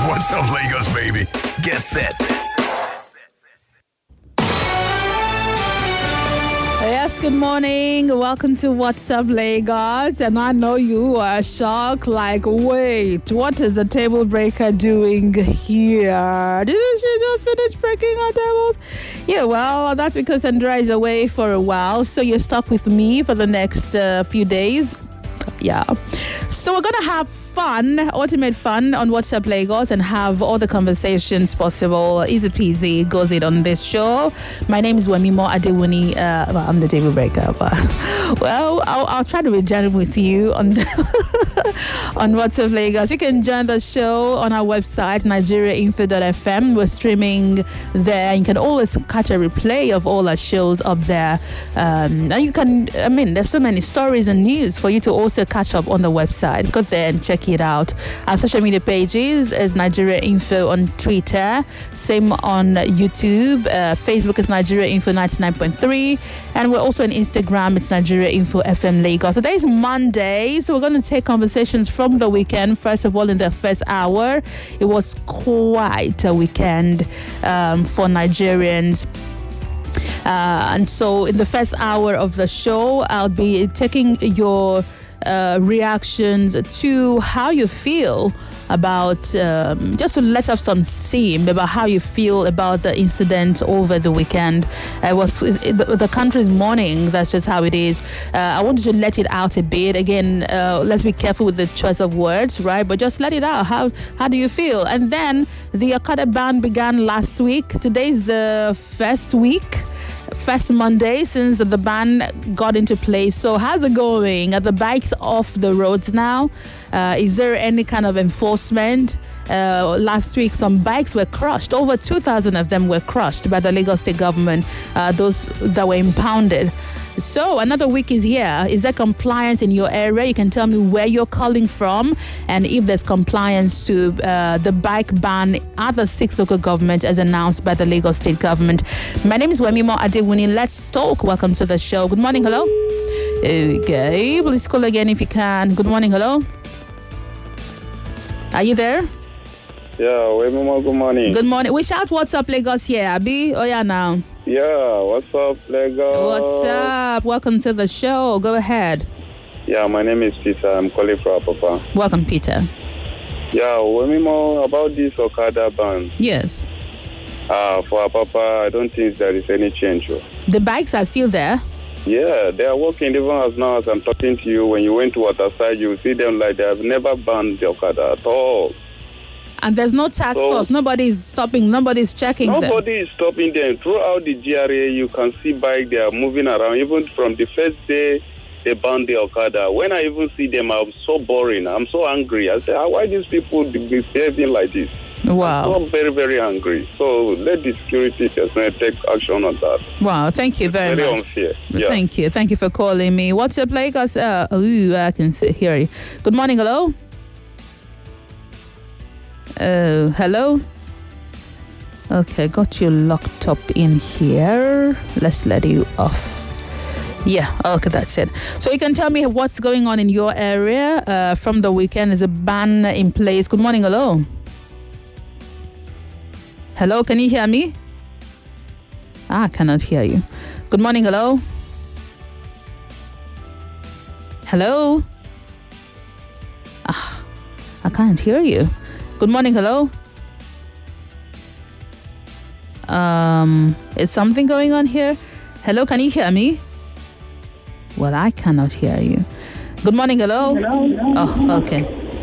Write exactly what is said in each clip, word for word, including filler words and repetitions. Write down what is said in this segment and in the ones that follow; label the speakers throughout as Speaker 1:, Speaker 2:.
Speaker 1: What's up, Lagos, baby? Get set.
Speaker 2: Yes, good morning. Welcome to What's Up, Lagos. And I know you are shocked, like, wait, what is the table breaker doing here? Didn't she just finish breaking our tables? Yeah, well, that's because Sandra is away for a while, so you're stuck with me for the next uh, few days. Yeah. So we're going to have fun, ultimate fun on What's Up Lagos and have all the conversations possible. Easy peasy goes it on this show. My name is Wemimo Adewuni. Uh, well, I'm the table breaker, but well, I'll, I'll try to be gentle with you on on What's Up Lagos. You can join the show on our website, nigeria info dot f m. We're streaming there. You can always catch a replay of all our shows up there. Um, and you can, I mean, there's so many stories and news for you to also catch up on the website. Go there and check it out. Our social media pages is Nigeria Info on Twitter, same on YouTube. Uh, Facebook is Nigeria Info ninety-nine point three, and we're also on Instagram. It's Nigeria Info F M Lagos. Today is Monday, so we're going to take conversations from the weekend. First of all, in the first hour, it was quite a weekend um, for Nigerians. Uh, and so in the first hour of the show, I'll be taking your uh, reactions to how you feel about, um, just to let off some steam about how you feel about the incident over the weekend. Uh, it was it, the, the country's mourning. That's just how it is. Uh, I wanted to let it out a bit. Again, uh, let's be careful with the choice of words, right? But just let it out. How how do you feel? And then the Okada ban began last week. Today's the first week. First Monday since the ban got into place. So how's it going? Are the bikes off the roads now? Uh, is there any kind of enforcement? Uh, last week, some bikes were crushed. Over two thousand of them were crushed by the Lagos State government, uh, those that were impounded. So another week is here. Is there compliance in your area? You can tell me where you're calling from and if there's compliance to uh, the bike ban at the six local governments as announced by the Lagos State government. My name is Wemimo Adewuni. Let's talk. Welcome to the show. Good morning. Hello. Okay. Please call again if you can. Good morning. Hello. Are you there?
Speaker 3: Yeah, Wemimo, good morning.
Speaker 2: Good morning. We shout What's Up Lagos here, Abi. Oh, yeah, now.
Speaker 3: Yeah, what's up, Lagos?
Speaker 2: What's up? Welcome to the show. Go ahead.
Speaker 3: Yeah, my name is Peter. I'm calling from Papa.
Speaker 2: Welcome, Peter.
Speaker 3: Yeah, Wemimo, about this Okada ban.
Speaker 2: Yes.
Speaker 3: Uh, for Papa, I don't think there is any change.
Speaker 2: The bikes are still there?
Speaker 3: Yeah, they are working even as now as I'm talking to you. When you went to Waterside, you see them like they have never banned the Okada at all.
Speaker 2: And there's no task
Speaker 3: so,
Speaker 2: force. Nobody's stopping. Nobody's checking
Speaker 3: nobody
Speaker 2: them.
Speaker 3: Nobody is stopping them. Throughout the G R A, you can see bikes. They are moving around. Even from the first day they banned the Okada. When I even see them, I'm so boring. I'm so angry. I say, why these people behaving like this?
Speaker 2: Wow.
Speaker 3: I'm so very, very angry. So let the security personnel take action on that.
Speaker 2: Wow. Thank you very,
Speaker 3: very
Speaker 2: much.
Speaker 3: Very unfair. Yeah.
Speaker 2: Thank you. Thank you for calling me. What's up, Lagos? Uh, ooh, I can see, hear you. Good morning. Hello. Uh, hello? Okay, got you locked up in here. Let's let you off. Yeah, okay, that's it. So you can tell me what's going on in your area uh, from the weekend. Is a ban in place? Good morning, hello? Hello, can you hear me? Ah, I cannot hear you. Good morning, hello? Hello? Ah, I can't hear you. Good morning, hello? Um, is something going on here? Hello, can you hear me? Well, I cannot hear you. Good morning, hello?
Speaker 4: Hello, hello.
Speaker 2: Oh, okay.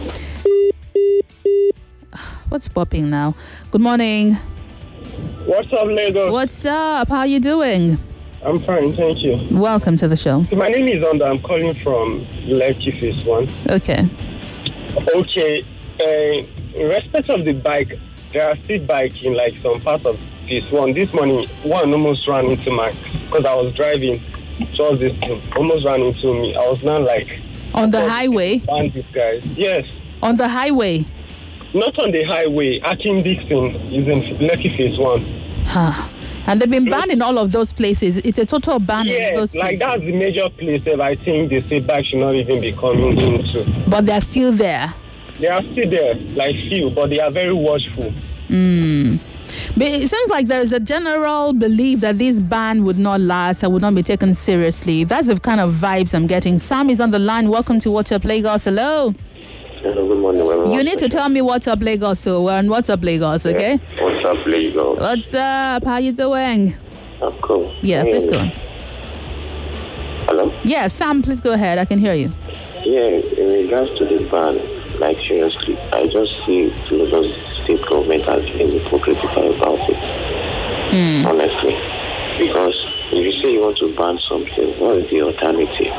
Speaker 2: What's popping now? Good morning.
Speaker 4: What's up, Lagos?
Speaker 2: What's up? How are you doing?
Speaker 4: I'm fine, thank you.
Speaker 2: Welcome to the show.
Speaker 4: My name is Onda. I'm calling from Lekki Phase One.
Speaker 2: Okay.
Speaker 4: Okay. Uh, in respect of the bike, there are still bikes in like some parts of Phase One. This morning, one almost ran into my, because I was driving towards this thing, almost ran into me. I was not like
Speaker 2: on the highway.
Speaker 4: And these guys, yes.
Speaker 2: On the highway.
Speaker 4: Not on the highway. Akin Dixon is in Lekki Phase One.
Speaker 2: Huh. And they've been banned in all of those places. It's a total ban
Speaker 4: yes,
Speaker 2: in those
Speaker 4: like
Speaker 2: places.
Speaker 4: that's the major place that I think they say bike should not even be coming into.
Speaker 2: But they're still there.
Speaker 4: They are still there, like few, but they are very watchful.
Speaker 2: Mm. But it seems like there is a general belief that this ban would not last and would not be taken seriously. That's the kind of vibes I'm getting. Sam is on the line. Welcome to What's Up Lagos. Hello.
Speaker 5: Hello, good morning. Everyone.
Speaker 2: You need to tell me What's Up Lagos. So we're on What's Up Lagos, okay?
Speaker 5: Yeah. What's up, Lagos?
Speaker 2: What's up? How you doing?
Speaker 5: I'm cool.
Speaker 2: Yeah, please go.
Speaker 5: Hello?
Speaker 2: Yeah, Sam, please go ahead. I can hear you.
Speaker 5: Yeah, in regards to the ban, like seriously, I just see Lagos state government as being hypocritical about it. Mm. Honestly. Because if you say you want to ban something, what is the alternative?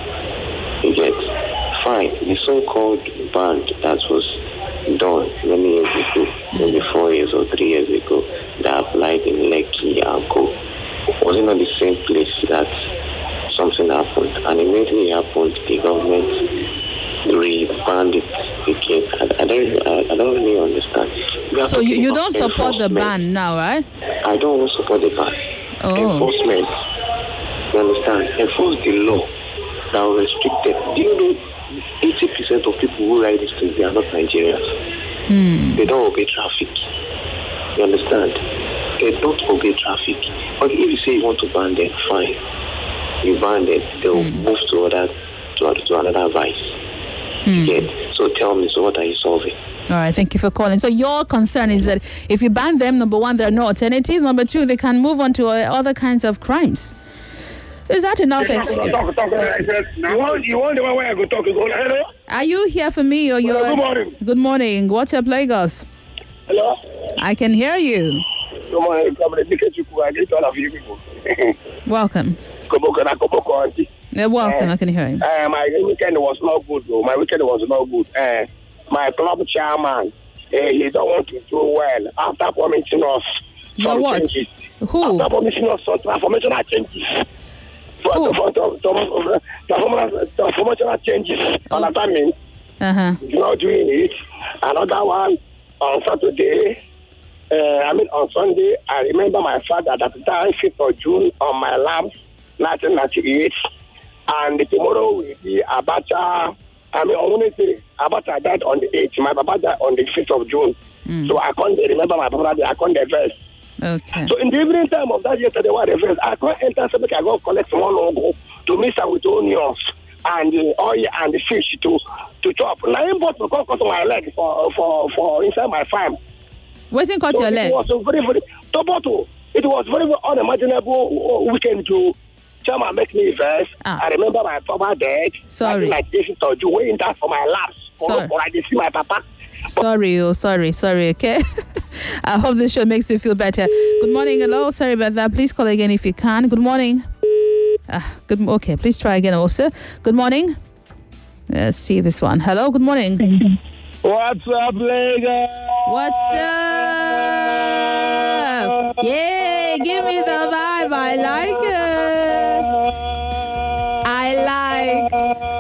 Speaker 5: You get fine. The so-called ban that was done many years ago, maybe four years or three years ago, that applied in Lekki and Co. Was it not the same place that something happened? And immediately it happened, the government re-banned it again. I, I, don't, I, I don't really understand.
Speaker 2: So you, you don't support the ban now, right?
Speaker 5: I don't support the ban.
Speaker 2: Oh.
Speaker 5: Enforcement. You understand? Enforce the law that will restrict them. Do you know eighty percent of people who ride these things, they are not Nigerians.
Speaker 2: Hmm.
Speaker 5: They don't obey traffic. You understand? They don't obey traffic. But if you say you want to ban them, fine. You ban them, they'll hmm. move to other to, to another vice. Hmm. Yeah. So tell me, so what are you solving?
Speaker 2: All right, thank you for calling. So your concern is that if you ban them, number one, there are no alternatives. Number two, they can move on to uh, other kinds of crimes. Is that enough?
Speaker 6: Talk, talk, talk, talk, you, want, you want the one where I go talk? Go, hello?
Speaker 2: Are you here for me or you?
Speaker 6: Good morning.
Speaker 2: Good morning. What's up, Lagos?
Speaker 6: Hello?
Speaker 2: I can hear you.
Speaker 6: Good morning. I greet all of you people.
Speaker 2: Welcome.
Speaker 6: Auntie.
Speaker 2: Yeah, welcome. Uh, I can hear you.
Speaker 6: Uh, my weekend was not good, though. My weekend was not good. Uh, my club chairman, uh, he don't want to do well after promising us
Speaker 2: Your
Speaker 6: some
Speaker 2: what?
Speaker 6: changes.
Speaker 2: Who?
Speaker 6: After promising us some transformational changes. For,
Speaker 2: Who?
Speaker 6: for, for, for, for transformational changes.
Speaker 2: Oh.
Speaker 6: Understand me?
Speaker 2: Uh-huh.
Speaker 6: He's not doing it. Another one on Saturday. Uh, I mean, on Sunday, I remember my father that died fifth of June on my lap, nineteen ninety-eight. And tomorrow will be Abacha. I mean, on Wednesday, Abacha died on the eighth. My papa died on the fifth of June. Mm. So I can't remember my papa died. I can't verse.
Speaker 2: Okay.
Speaker 6: So in the evening time of that yesterday, what the verse, I can't enter so I go collect one logo to mix up with onions and the oil and the fish to to chop. Now, I bought to come cut my leg for, for, for inside my farm.
Speaker 2: Where's it cut
Speaker 6: so
Speaker 2: your
Speaker 6: it
Speaker 2: leg?
Speaker 6: It was a very, very, Toboto, it was very, very unimaginable weekend to Chama make me verse.
Speaker 2: Ah.
Speaker 6: I remember my papa dead.
Speaker 2: Sorry.
Speaker 6: Like this, so you waiting that for my laps.
Speaker 2: Sorry.
Speaker 6: Or I did see my papa.
Speaker 2: Sorry, oh, sorry, sorry, okay? I hope this show makes you feel better. Good morning, hello, sorry about that. Please call again if you can. Good morning. Ah, good. Okay, please try again also. Good morning. Let's see this one. Hello, good morning.
Speaker 6: What's up, Lagos?
Speaker 2: What's up? Yeah, give me the vibe. I like it. I like.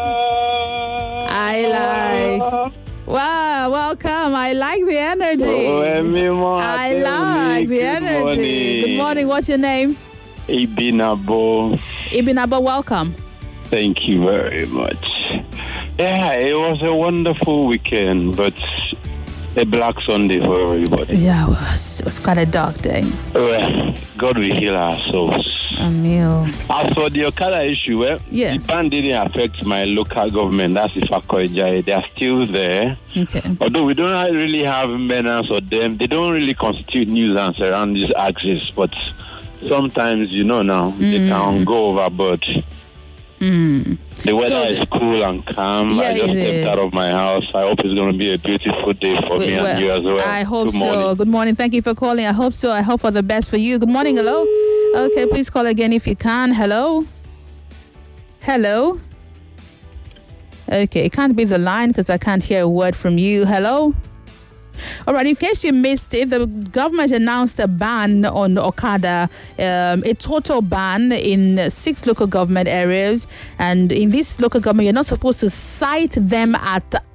Speaker 2: I like. Wow, welcome. I like the energy. I like the energy. Good morning. What's your name?
Speaker 7: Ibinabo.
Speaker 2: Ibinabo, welcome.
Speaker 7: Thank you very much. Yeah, it was a wonderful weekend, but a black Sunday for everybody.
Speaker 2: Yeah, it was, it was quite a dark day.
Speaker 7: Well, God will heal our souls.
Speaker 2: Emil.
Speaker 7: As for the Okada issue, well,
Speaker 2: yes.
Speaker 7: the ban didn't affect my local government. That's Ifakoijai. They are still there.
Speaker 2: Okay.
Speaker 7: Although we don't really have maintenance of them, they don't really constitute nuisance around these axes. But sometimes, you know now, mm. they can go overboard.
Speaker 2: Mm.
Speaker 7: The weather
Speaker 2: so,
Speaker 7: is cool and calm.
Speaker 2: Yeah,
Speaker 7: I just stepped
Speaker 2: is.
Speaker 7: out of my house. I hope it's going to be a beautiful day for
Speaker 2: Wait,
Speaker 7: me
Speaker 2: well,
Speaker 7: and you as well.
Speaker 2: I hope
Speaker 7: Good
Speaker 2: so.
Speaker 7: morning.
Speaker 2: Good morning. Thank you for calling. I hope so. I hope for the best for you. Good morning. Hello. Okay, please call again if you can. Hello. Hello. Okay, it can't be the line because I can't hear a word from you. Hello. All right, in case you missed it, the government announced a ban on Okada, um, a total ban in six local government areas. And in this local government, you're not supposed to sight them at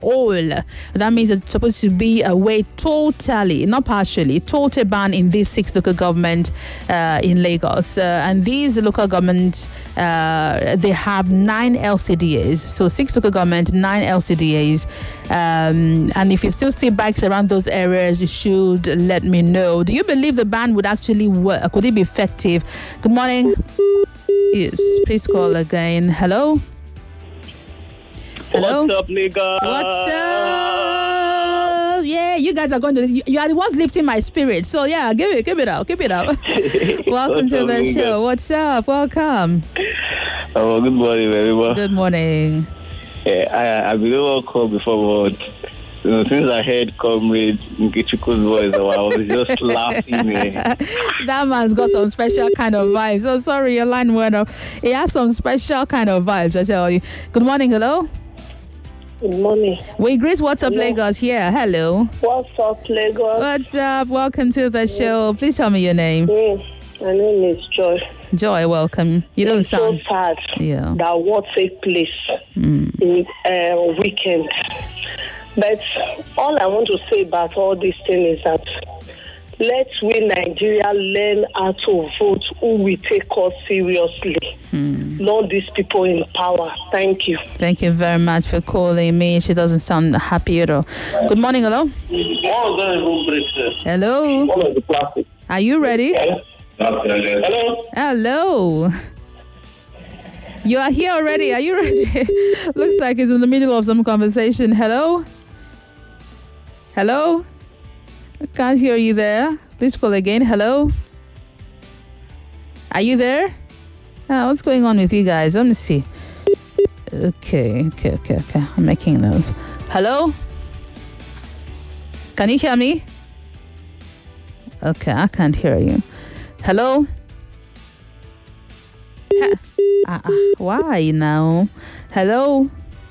Speaker 2: all. That means it's supposed to be away totally, not partially, total ban in these six local governments uh, in Lagos. Uh, and these local governments, uh, they have nine L C D As. So six local governments, nine L C D As. Um, and if you still see bikes around those areas, you should let me know. Do you believe the ban would actually work? Could it be effective? Good morning. Yes, please call again. Hello? Hello?
Speaker 8: What's up, nigga?
Speaker 2: What's up? Yeah, you guys are going to, you, you are the ones lifting my spirit. So yeah, give it, give it up, give it up. Welcome to
Speaker 8: up,
Speaker 2: the
Speaker 8: nigga?
Speaker 2: show. What's up? Welcome.
Speaker 8: Oh, good morning, everyone.
Speaker 2: Good morning.
Speaker 8: Yeah, I, I've been able to call before, but you know, since I heard Comrade Nkichuku's voice, I was just laughing. Eh.
Speaker 2: That man's got some special kind of vibes. Oh, sorry, your line went off. He has some special kind of vibes, I tell you. Good morning, hello.
Speaker 9: Good morning.
Speaker 2: We greet What's Up
Speaker 9: Hello.
Speaker 2: Lagos here. Hello.
Speaker 9: What's up, Lagos?
Speaker 2: What's up? Welcome to the show. Please tell me your name.
Speaker 9: Mm, my name is Joy.
Speaker 2: Joy, welcome. You don't
Speaker 9: It's
Speaker 2: sound...
Speaker 9: so sad
Speaker 2: Yeah.
Speaker 9: that what take place
Speaker 2: Mm.
Speaker 9: in uh, weekend. But all I want to say about all this thing is that let's we Nigeria learn how to vote who we take us seriously.
Speaker 2: Mm.
Speaker 9: Not these people in power. Thank you.
Speaker 2: Thank you very much for calling me. She doesn't sound happy at all. Good morning, hello. Hello. Are you ready?
Speaker 8: Hello?
Speaker 2: Hello. You are here already. Are you ready? Looks like it's in the middle of some conversation. Hello? Hello? I can't hear you there. Please call again. Hello? Are you there? Ah, what's going on with you guys? Let me see. Okay, okay, okay, okay. I'm making notes. Hello? Can you hear me? Okay, I can't hear you. Hello? Ha- uh, uh, why now? Hello?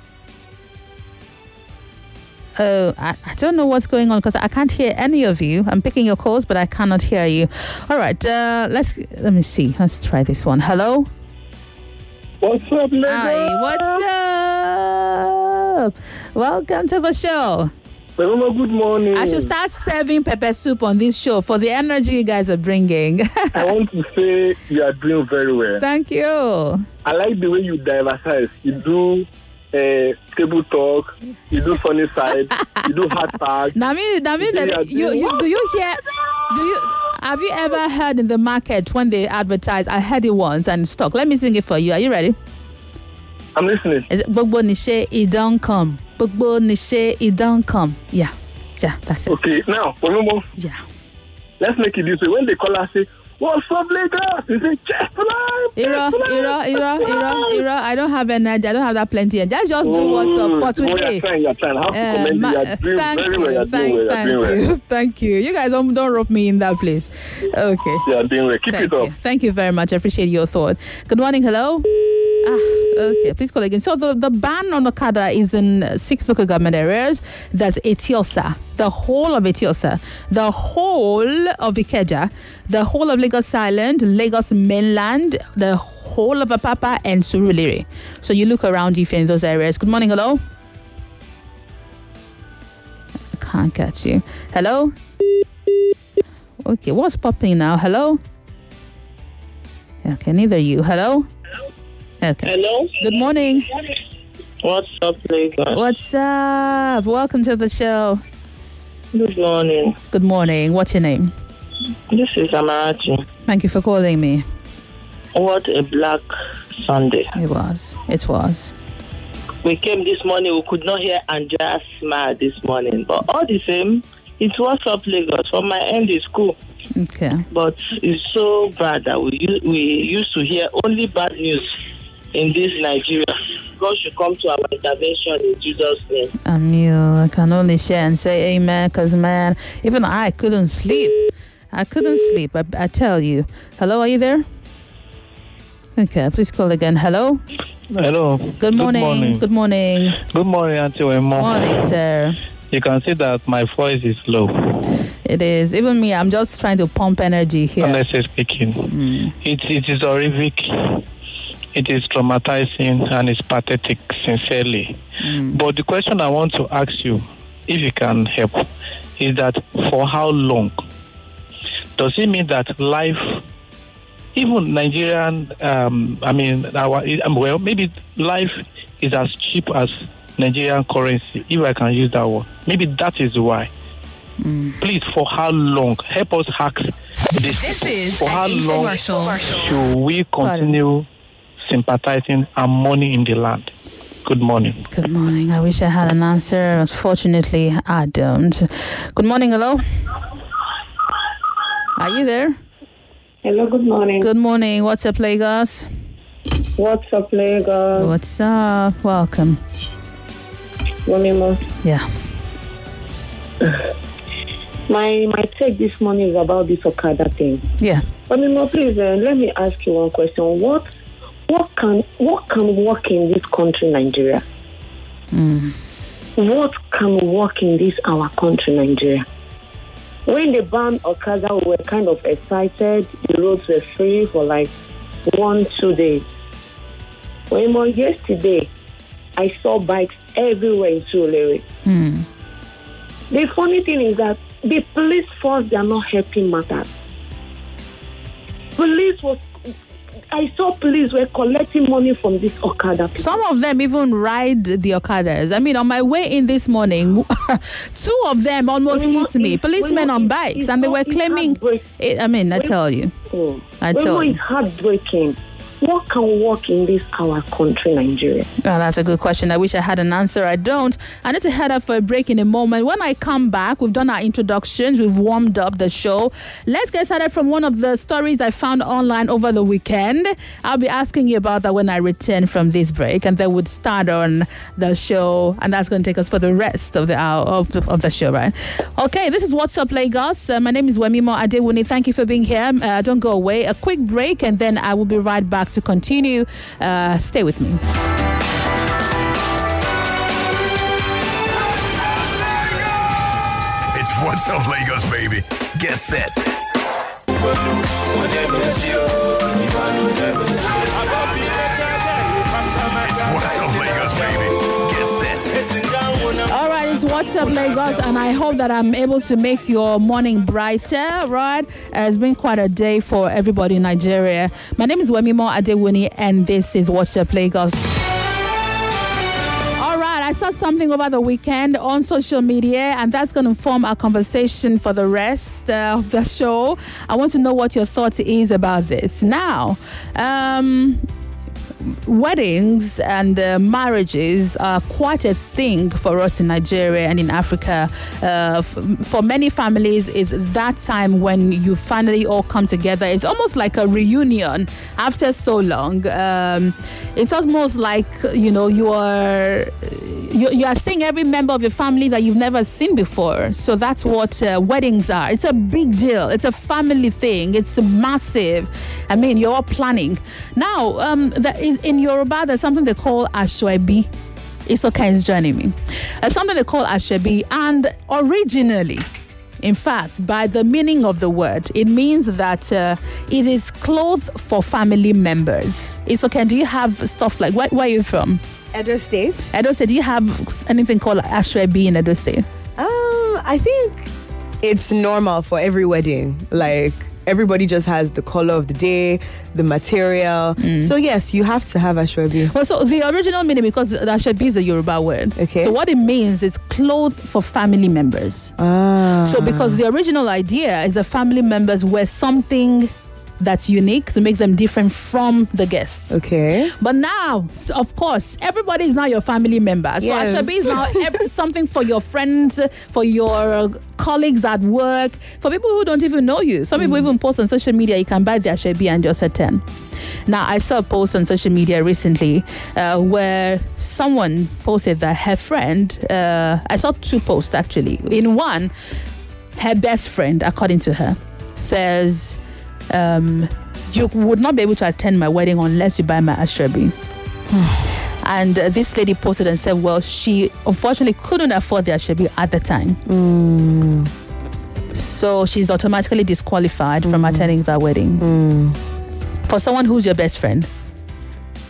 Speaker 2: Oh, I, I don't know what's going on because I can't hear any of you. I'm picking your calls, but I cannot hear you. All right, uh, let's let me see. Let's try this one. Hello?
Speaker 4: What's up, Lagos?
Speaker 2: Hi, what's up? Welcome to the show.
Speaker 4: Hello, good morning.
Speaker 2: I should start serving pepper soup on this show for the energy you guys are bringing.
Speaker 4: I want to say you are doing very well.
Speaker 2: Thank you.
Speaker 4: I like the way you diversify. You do uh, table talk, you do funny side, you do hard part.
Speaker 2: Now, I mean, now, I mean
Speaker 4: You
Speaker 2: that
Speaker 4: are
Speaker 2: you,
Speaker 4: doing-
Speaker 2: you do you hear? Do you have you ever heard in the market when they advertise? I heard it once and stock. Let me sing it for you. Are you ready?
Speaker 4: I'm listening.
Speaker 2: Is it Bogbo Nishe? It don't come. Bogbo Nishe? It don't come. Yeah, yeah, that's it.
Speaker 4: Okay, now, remember,
Speaker 2: Yeah.
Speaker 4: let's make it this way. When they call us, say, what's up, Lagos? You say, chest life.
Speaker 2: Era, era, era, era, era. I don't have energy. I don't have that plenty. And just just do what's up for today.
Speaker 4: You're trying, you're trying. I have to
Speaker 2: Uh,
Speaker 4: commend
Speaker 2: ma-
Speaker 4: you. You're doing
Speaker 2: thank
Speaker 4: very
Speaker 2: you,
Speaker 4: well. You're
Speaker 2: thank,
Speaker 4: doing well.
Speaker 2: thank
Speaker 4: You're doing
Speaker 2: you,
Speaker 4: well.
Speaker 2: thank you. You guys don't, don't rope me in that place. Okay.
Speaker 4: You're doing well. Keep
Speaker 2: Thank
Speaker 4: it up.
Speaker 2: you. Thank you very much. I appreciate your thought. Good morning. Hello. Ah, okay. Please call again. So the, the ban on Okada is in six local government areas. That's Etiosa, the whole of Etiosa, the whole of Ikeja, the whole of Lagos Island, Lagos mainland, the whole of Apapa and Surulere. So you look around if you're in those areas. Good morning. Hello. I can't catch you. Hello. Okay. What's popping now? Hello. Okay. Neither you. Hello. Okay.
Speaker 9: Hello?
Speaker 2: Good morning.
Speaker 9: What's up, Lagos?
Speaker 2: What's up? Welcome to the show.
Speaker 9: Good morning.
Speaker 2: Good morning. What's your name?
Speaker 9: This is Amarachi.
Speaker 2: Thank you for calling me.
Speaker 9: What a black Sunday.
Speaker 2: It was. It was.
Speaker 9: We came this morning, we could not hear Andrea smile this morning. But all the same, it's What's Up Lagos. From my end, it's cool.
Speaker 2: Okay.
Speaker 9: But it's so bad that we u- we used to hear only bad news in this Nigeria. God should come to our intervention in Jesus' name.
Speaker 2: I'm you. I can only share and say amen because, man, even I couldn't sleep. I couldn't sleep. I, I tell you. Hello, are you there? Okay, please call again. Hello?
Speaker 10: Hello.
Speaker 2: Good morning. Good morning.
Speaker 10: Good morning, Auntie Wemo.
Speaker 2: Morning, sir.
Speaker 10: You can see that my voice is low.
Speaker 2: It is. Even me, I'm just trying to pump energy here.
Speaker 10: Honestly speaking,
Speaker 2: Mm.
Speaker 10: it, it is horrific. it is traumatizing and it's pathetic, sincerely.
Speaker 2: Mm.
Speaker 10: But the question I want to ask you, if you can help, is that for how long? Does it mean that life, even Nigerian, um, I mean, our, well, maybe life is as cheap as Nigerian currency, if I can use that word. Maybe that is why.
Speaker 2: Mm.
Speaker 10: Please, for how long? Help us hack this.
Speaker 11: This is
Speaker 10: for how
Speaker 11: an
Speaker 10: long
Speaker 11: infomercial.
Speaker 10: should we continue sympathizing and money in the land? Good morning.
Speaker 2: Good morning. I wish I had an answer. Unfortunately, I don't. Good morning. Hello. Are you there?
Speaker 12: Hello, good morning.
Speaker 2: Good morning. What's up, Lagos?
Speaker 12: What's up, Lagos?
Speaker 2: What's up? Welcome.
Speaker 12: Wamimo.
Speaker 2: Yeah.
Speaker 12: My my take this morning is about this Okada thing.
Speaker 2: Yeah.
Speaker 12: Wamimo, please uh, let me ask you one question. What what can what can work in this country, Nigeria?
Speaker 2: Mm.
Speaker 12: What can work in this our country, Nigeria? When they banned Okada, we were kind of excited. The roads were free for like one, two days. Well, yesterday, I saw bikes everywhere in Surulere.
Speaker 2: Mm.
Speaker 12: The funny thing is that the police force, they are not helping matters. Police was... I saw police were collecting money from this Okada people.
Speaker 2: Some of them even ride the Okadas. I mean, on my way in this morning, two of them almost
Speaker 12: Well,
Speaker 2: hit me.
Speaker 12: it's-
Speaker 2: Policemen
Speaker 12: well,
Speaker 2: on
Speaker 12: it's-
Speaker 2: bikes,
Speaker 12: it's
Speaker 2: and they
Speaker 12: not-
Speaker 2: were
Speaker 12: it's
Speaker 2: claiming.
Speaker 12: heartbreak-
Speaker 2: It, I mean, I
Speaker 12: Well,
Speaker 2: tell you.
Speaker 12: Oh.
Speaker 2: I
Speaker 12: well,
Speaker 2: tell
Speaker 12: no,
Speaker 2: you.
Speaker 12: it's heartbreaking. What can work in this our country, Nigeria?
Speaker 2: Oh, that's a good question. I wish I had an answer. I don't. I need to head up for a break in a moment. When I come back, we've done our introductions. We've warmed up the show. Let's get started from one of the stories I found online over the weekend. I'll be asking you about that when I return from this break, and then we'll start on the show, and that's going to take us for the rest of the hour of the, of the show, right? Okay, this is What's Up, Lagos. Uh, my name is Wemimo Adewuni. Thank you for being here. Uh, don't go away. A quick break, and then I will be right back to continue. Uh, stay with me.
Speaker 1: It's What's Up Lagos, baby. Get set. It's What's Up Lagos, baby. Get set.
Speaker 2: All right, it's What's Up, Lagos, and I hope that I'm able to make your morning brighter, right? It's been quite a day for everybody in Nigeria. My name is Wemimo Adewuni, and this is What's Up, Lagos. All right, I saw something over the weekend on social media, and that's going to form our conversation for the rest uh, of the show. I want to know what your thoughts is about this. Now, um... weddings and uh, marriages are quite a thing for us in Nigeria and in Africa. Uh, f- for many families, is that time when you finally all come together. It's almost like a reunion after so long. Um, it's almost like, you know, you are you, you are seeing every member of your family that you've never seen before. So that's what uh, weddings are. It's a big deal. It's a family thing. It's massive. I mean, you're all planning. Now, um, there is, in Yoruba, there's something they call Ashwebi. Isoka is joining me. There's something they call Ashwebi, and originally, in fact, by the meaning of the word, it means that uh, it is clothes for family members. Isoka, do you have stuff like, where, where are you from?
Speaker 13: Edo State.
Speaker 2: Edo State, do you have anything called Ashwebi in Edo State?
Speaker 13: Um, I think it's normal for every wedding. Like, everybody just has the color of the day, the material. Mm. So yes, you have to have ashwebi.
Speaker 2: Well, so the original meaning, because the ashwebi is a Yoruba word.
Speaker 13: Okay.
Speaker 2: So what it means is clothes for family members.
Speaker 13: Ah.
Speaker 2: So because the original idea is that family members wear something that's unique to make them different from the guests.
Speaker 13: Okay.
Speaker 2: But now, of course, everybody is now your family member. So
Speaker 13: yes.
Speaker 2: Ashwebi is now every, something for your friends, for your colleagues at work, for people who don't even know you. Some mm. people even post on social media, you can buy the Ashwebi and just attend. Now, I saw a post on social media recently uh, where someone posted that her friend, uh, I saw two posts actually. In one, her best friend, according to her, says, Um, you would not be able to attend my wedding unless you buy my ashwebi. And uh, this lady posted and said, well, she unfortunately couldn't afford the ashwebi at the time.
Speaker 13: Mm.
Speaker 2: So she's automatically disqualified mm. from attending that wedding.
Speaker 13: Mm.
Speaker 2: For someone who's your best friend,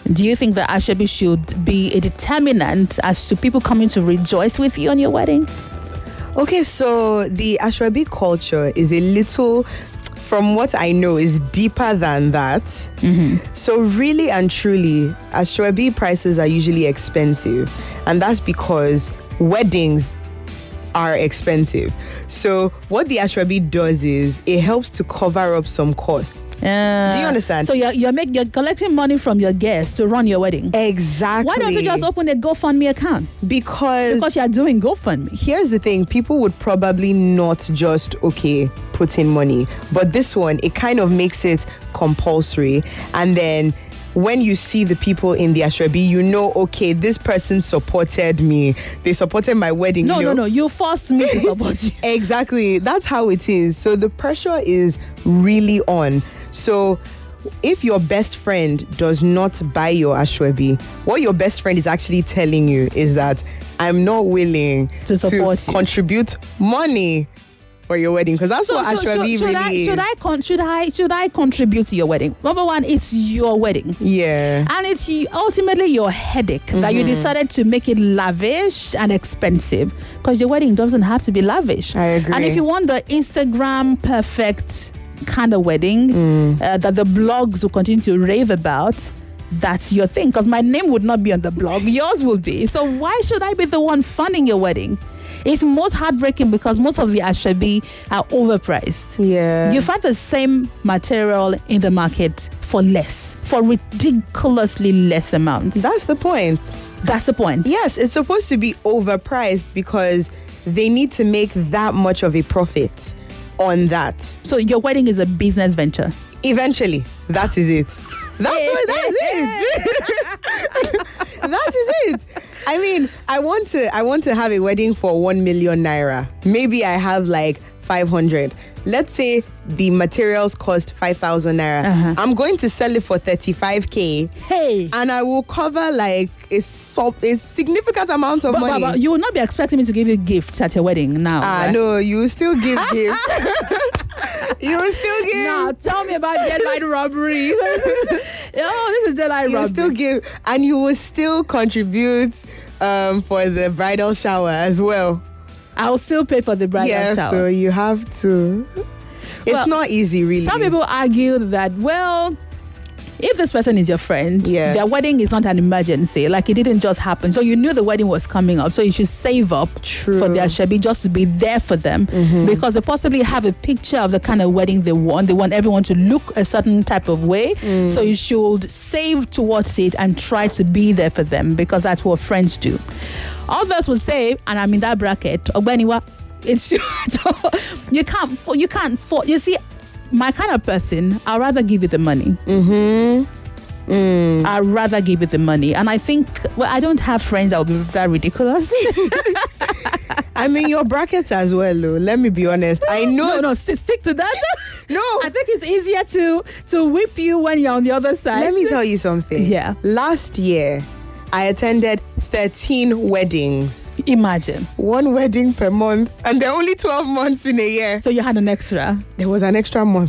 Speaker 2: Do you think that Asoebi should be a determinant as to people coming to rejoice with you on your wedding?
Speaker 13: Okay, so the Asoebi culture is a little, from what I know, is deeper than that.
Speaker 2: Mm-hmm.
Speaker 13: So really and truly, Asoebi prices are usually expensive. And that's because weddings are expensive. So what the Asoebi does is it helps to cover up some costs.
Speaker 2: Uh,
Speaker 13: Do you understand?
Speaker 2: So you're you're, make, you're collecting money from your guests to run your wedding.
Speaker 13: Exactly.
Speaker 2: Why don't you just open a GoFundMe account?
Speaker 13: Because
Speaker 2: because you're doing GoFundMe.
Speaker 13: Here's the thing: people would probably not just okay put in money, but this one it kind of makes it compulsory, and then when you see the people in the Asoebi, you know, okay, this person supported me. They supported my wedding.
Speaker 2: No,
Speaker 13: you know?
Speaker 2: no, no. You forced me to support you.
Speaker 13: Exactly. That's how it is. So the pressure is really on. So if your best friend does not buy your Asoebi, what your best friend is actually telling you is that I'm not willing
Speaker 2: to support
Speaker 13: to
Speaker 2: you.
Speaker 13: contribute money for your wedding, because that's
Speaker 2: So,
Speaker 13: what
Speaker 2: so,
Speaker 13: Asoebi
Speaker 2: so,
Speaker 13: really
Speaker 2: should I,
Speaker 13: is.
Speaker 2: should I con- should I should I contribute to your wedding? Number one, it's your wedding.
Speaker 13: Yeah.
Speaker 2: And it's y- ultimately your headache that you
Speaker 13: Mhm.
Speaker 2: decided to make it lavish and expensive, because your wedding doesn't have to be lavish.
Speaker 13: I agree.
Speaker 2: And if you want the Instagram perfect kind of wedding
Speaker 13: Mm.
Speaker 2: uh, that the blogs will continue to rave about, that's your thing, because my name would not be on the blog, yours will be. So why should I be the one funding your wedding? It's most heartbreaking because most of the Asoebi are overpriced.
Speaker 13: Yeah.
Speaker 2: You find the same material in the market for less, for ridiculously less amounts.
Speaker 13: That's the point.
Speaker 2: That's the point.
Speaker 13: Yes, it's supposed to be overpriced because they need to make that much of a profit on that.
Speaker 2: So your wedding is a business venture.
Speaker 13: Eventually, that is it. That's what that is it. That is it. I mean, I want to I want to have a wedding for one million naira. Maybe I have like five hundred. Let's say the materials cost five thousand naira.
Speaker 2: Uh-huh.
Speaker 13: I'm going to sell it for thirty-five K.
Speaker 2: Hey.
Speaker 13: And I will cover like a, sub, a significant amount of
Speaker 2: But,
Speaker 13: money.
Speaker 2: but, but you will not be expecting me to give you gifts at your wedding now.
Speaker 13: Ah,
Speaker 2: right?
Speaker 13: no, you will still give gifts. You will still give.
Speaker 2: Now tell me about deadline robbery. Oh, this is deadline
Speaker 13: You will
Speaker 2: robbery.
Speaker 13: still give, and you will still contribute um, for the bridal shower as well.
Speaker 2: I'll still pay for the bridal
Speaker 13: yeah,
Speaker 2: shower.
Speaker 13: so you have to. It's
Speaker 2: Well,
Speaker 13: not easy, really.
Speaker 2: Some people argue that, well, if this person is your friend,
Speaker 13: Yeah.
Speaker 2: their wedding is not an emergency. Like, it didn't just happen. So you knew the wedding was coming up. So you should save up
Speaker 13: True.
Speaker 2: for their Asoebi just to be there for them.
Speaker 13: Mhm.
Speaker 2: Because they possibly have a picture of the kind of wedding they want. They want everyone to look a certain type of way.
Speaker 13: Mm.
Speaker 2: So you should save towards it and try to be there for them, because that's what friends do. Others will say, and I'm in that bracket, Ogbeniwa, it's you can't for you can't for you see, my kind of person, I'd rather give you the money.
Speaker 13: Mm-hmm. Mm.
Speaker 2: I'd rather give you the money. And I think, well, I don't have friends that would be that ridiculous.
Speaker 13: I mean, your brackets as well, though. Let me be honest. I know.
Speaker 2: No, no, st- stick to that.
Speaker 13: No.
Speaker 2: I think it's easier to to whip you when you're on the other side.
Speaker 13: Let me tell you something.
Speaker 2: Yeah.
Speaker 13: Last year, I attended thirteen weddings.
Speaker 2: Imagine.
Speaker 13: One wedding per month. And there are only twelve months in a year.
Speaker 2: So you had an extra.
Speaker 13: There was an extra month.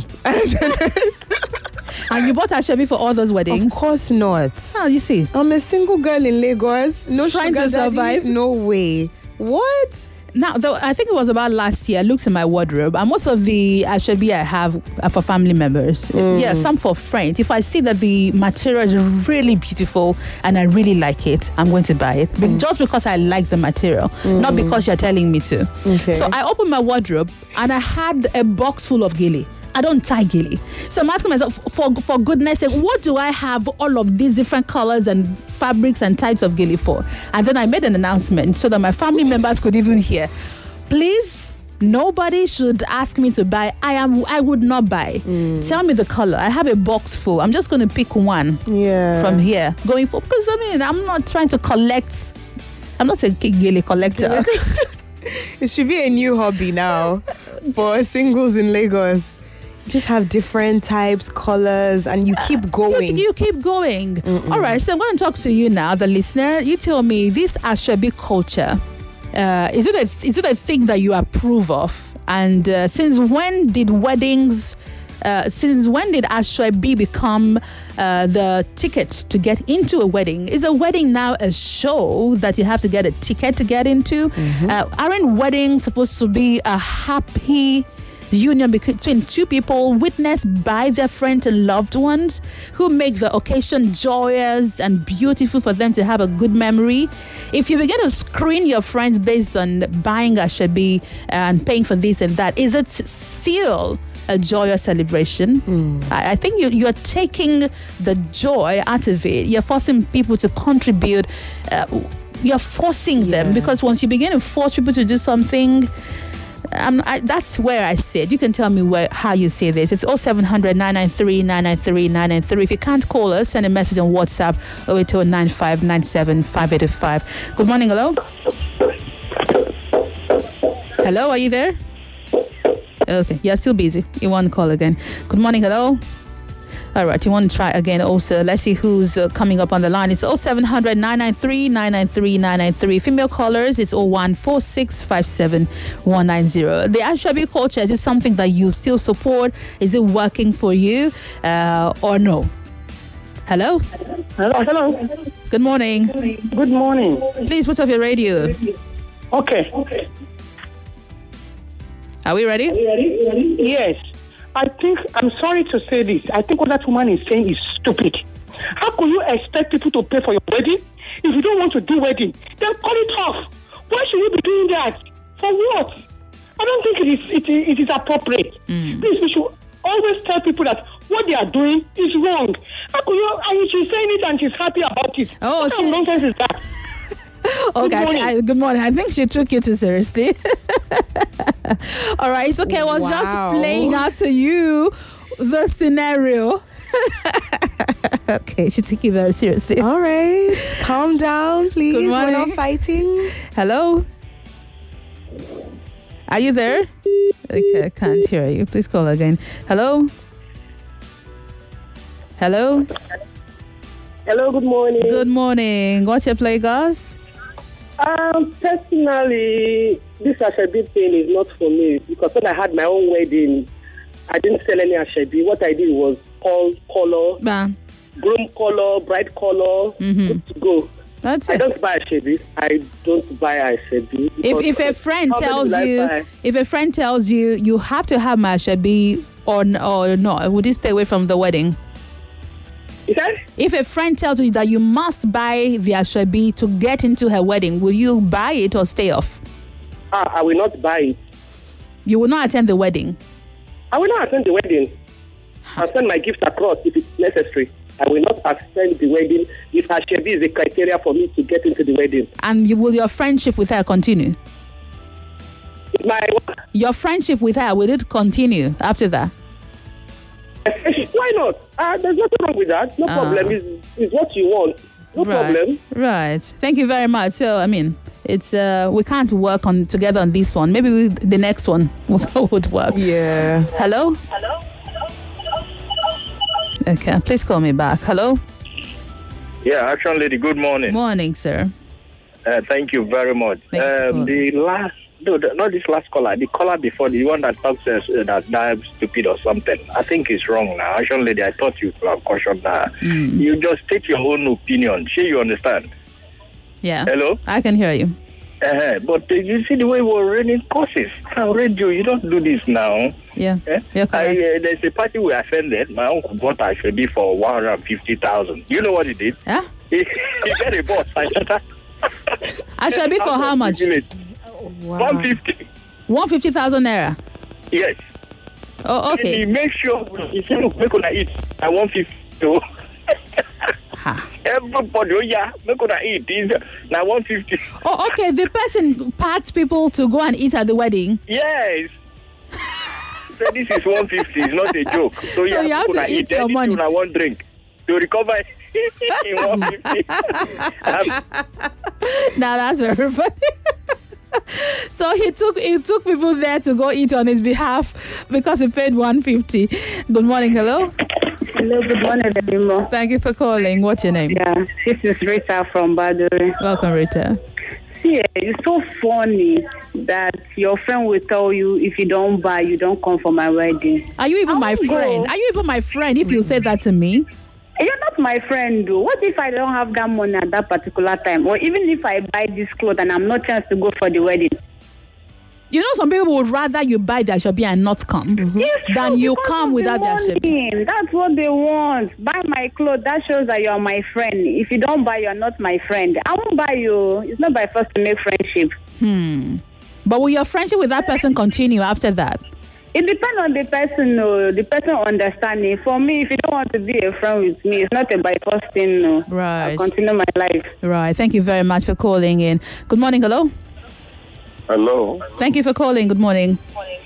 Speaker 2: And you bought Asoebi for all those weddings?
Speaker 13: Of course not.
Speaker 2: Oh, you see.
Speaker 13: I'm a single girl in Lagos. No
Speaker 2: Trying
Speaker 13: sugar
Speaker 2: to
Speaker 13: daddy,
Speaker 2: survive?
Speaker 13: No way. What?
Speaker 2: Now, though, I think it was about last year. I looked in my wardrobe, and most of the Asoebi I have are for family members.
Speaker 13: Mm.
Speaker 2: Yeah, some for friends. If I see that the material is really beautiful and I really like it, I'm going to buy it. Be- Just because I like the material, not because you're telling me to.
Speaker 13: Okay.
Speaker 2: So I opened my wardrobe, and I had a box full of gilly. I don't tie gilly. So I'm asking myself, for for goodness sake, what do I have all of these different colors and fabrics and types of gilly for? And then I made an announcement so that my family members could even hear. Please, nobody should ask me to buy. I am. I would not buy. Tell me the color. I have a box full. I'm just going to pick one
Speaker 13: Yeah.
Speaker 2: from here going for. Because I mean, I'm not trying to collect. I'm not a gilly collector.
Speaker 13: It should be a new hobby now for singles in Lagos. Just have different types, colors, and you keep going.
Speaker 2: You, you keep going. All right, so I'm going to talk to you now, the listener. You tell me, this Asoebi culture, uh, is it a is it a thing that you approve of? And uh, since when did weddings uh, since when did Asoebi become uh, the ticket to get into a wedding? Is a wedding now a show that you have to get a ticket to get into? Mm-hmm. Uh, aren't weddings supposed to be a happy union between two people witnessed by their friends and loved ones who make the occasion joyous and beautiful for them to have a good memory? If you begin to screen your friends based on buying Asoebi and paying for this and that, is it still a joyous celebration? Mm. I, I think you, you're taking the joy out of it. You're forcing people to contribute. Uh, you're forcing yeah. them, because once you begin to force people to do something, Um, I, that's where I sit. You can tell me where how you say this. It's oh seven hundred, nine nine three, nine nine three, nine nine three. If you can't call us, send a message on WhatsApp oh eight oh nine five nine seven five eight five. Good morning, hello? Hello, are you there? Okay, you're still busy. You want to call again. Good morning, hello? All right, you want to try again also. Let's see who's uh, coming up on the line. It's oh seven hundred, nine nine three, nine nine three, nine nine three. Female callers, it's oh one four six five seven one nine zero. The Asoebi culture, is it something that you still support? Is it working for you uh, or no? Hello?
Speaker 11: Hello, hello.
Speaker 2: Good morning.
Speaker 11: Good morning.
Speaker 2: Please put off your radio.
Speaker 11: Okay. Okay.
Speaker 2: Are we ready?
Speaker 11: Are we ready? ready? Yes. I think, I'm sorry to say this, I think what that woman is saying is stupid. How could you expect people to pay for your wedding? If you don't want to do wedding, then call it off. Why should you be doing that? For what? I don't think it is it is, it is appropriate. Mm. Please, we should always tell people that what they are doing is wrong. How could you, and she's saying it and she's happy about it.
Speaker 2: Oh,
Speaker 11: what kind of nonsense is that?
Speaker 2: Okay,
Speaker 11: good morning.
Speaker 2: I, good morning. I think she took you too seriously. All right, it's okay. I was wow. just playing out to you the scenario. Okay, she took you very seriously.
Speaker 13: All right, calm down, please.
Speaker 2: Good morning.
Speaker 13: We're not fighting.
Speaker 2: Hello? Are you there? Okay, I can't hear you. Please call again. Hello? Hello?
Speaker 14: Hello, good morning.
Speaker 2: Good morning. What's your play, guys?
Speaker 14: Um, personally, this Asoebi thing is not for me, because when I had my own wedding, I didn't sell any Asoebi. What I did was call color,
Speaker 2: bah.
Speaker 14: groom color, bride color, mm-hmm. good to go.
Speaker 2: That's
Speaker 14: I
Speaker 2: it.
Speaker 14: don't buy Asoebi. I don't buy Asoebi.
Speaker 2: If if a friend tells you, if a friend tells you you have to have my Asoebi or or no, would you stay away from the wedding? If a friend tells you that you must buy the Asoebi to get into her wedding, will you buy it or stay off?
Speaker 14: Ah, I will not buy it.
Speaker 2: You will not attend the wedding?
Speaker 14: I will not attend the wedding. I'll send my gift across if it's necessary. I will not attend the wedding if Asoebi is a criteria for me to get into the wedding.
Speaker 2: And you, will your friendship with her continue?
Speaker 14: My
Speaker 2: Your friendship with her, will it continue after that?
Speaker 14: Why not? Uh, there's nothing wrong with that. No uh, problem. It's, it's what you want. No
Speaker 2: right,
Speaker 14: problem.
Speaker 2: Right. Thank you very much. So, I mean, it's uh, we can't work on together on this one. Maybe we, the next one would work.
Speaker 13: Yeah.
Speaker 2: Hello?
Speaker 14: Hello?
Speaker 2: Okay. Please call me back. Hello?
Speaker 15: Yeah, Action Lady, good morning.
Speaker 2: Morning, sir.
Speaker 15: Uh, thank you very much.
Speaker 2: Thank
Speaker 15: um,
Speaker 2: you
Speaker 15: the last... No, the, not this last caller. The caller before, the one that talks uh, that I'm stupid or something. I think it's wrong now. Action Lady, I thought you would have cautioned her. Mm. You just state your own opinion. Sure, you understand?
Speaker 2: Yeah.
Speaker 15: Hello?
Speaker 2: I can hear you.
Speaker 15: Uh, but uh, you see the way we're running courses. Now, radio, you don't do this now.
Speaker 2: Yeah.
Speaker 15: Eh? I, uh, there's a party we offended. My uncle bought Asoebi for one hundred fifty thousand. You know what he did?
Speaker 2: Yeah?
Speaker 15: He, he got a boss.
Speaker 2: Asoebi for how much?
Speaker 15: Wow. one hundred fifty.
Speaker 2: one hundred fifty thousand naira?
Speaker 15: Yes.
Speaker 2: Oh, okay.
Speaker 15: And he make sure he said, look, make una eat. I want fifty too. Everybody, oh yeah, make una eat. Now one hundred fifty.
Speaker 2: Oh, okay. The person packed people to go and eat at the wedding?
Speaker 15: Yes. So this is one hundred fifty. It's not a joke. So,
Speaker 2: so
Speaker 15: yeah,
Speaker 2: you have to eat your money.
Speaker 15: I want drink to recover in one hundred fifty.
Speaker 2: Now that's very funny. So he took he took people there to go eat on his behalf because he paid one hundred fifty. Good morning, hello.
Speaker 16: Hello, good morning, Edimo.
Speaker 2: Thank you for calling. What's your name?
Speaker 16: Yeah, this is Rita from Baduri.
Speaker 2: Welcome, Rita.
Speaker 16: see, it's so funny that your friend will tell you if you don't buy, you don't come for my wedding.
Speaker 2: Are you even
Speaker 16: I
Speaker 2: my
Speaker 16: won't
Speaker 2: friend?
Speaker 16: go.
Speaker 2: Are you even my friend if you say that to me?
Speaker 16: You're not my friend, though. What if I don't have that money at that particular time? Or even if I buy this clothes and I'm not chance to go for the wedding?
Speaker 2: You know, some people would rather you buy their Ashobi and not come
Speaker 16: It's
Speaker 2: than
Speaker 16: true,
Speaker 2: you
Speaker 16: because
Speaker 2: come
Speaker 16: of
Speaker 2: without
Speaker 16: the
Speaker 2: their Ashobi.
Speaker 16: money. That's what they want. Buy my clothes. That shows that you're my friend. If you don't buy, you're not my friend. I won't buy you. It's not by force to make friendship.
Speaker 2: Hmm. But will your friendship with that person continue after that?
Speaker 16: It depends on the person, no. The person understanding. For me, if you don't want to be a friend with me, it's not a by force thing, no.
Speaker 2: Right.
Speaker 16: I'll continue my life.
Speaker 2: Right. Thank you very much for calling in. Good morning. Hello.
Speaker 17: Hello.
Speaker 2: Thank you for calling. Good morning.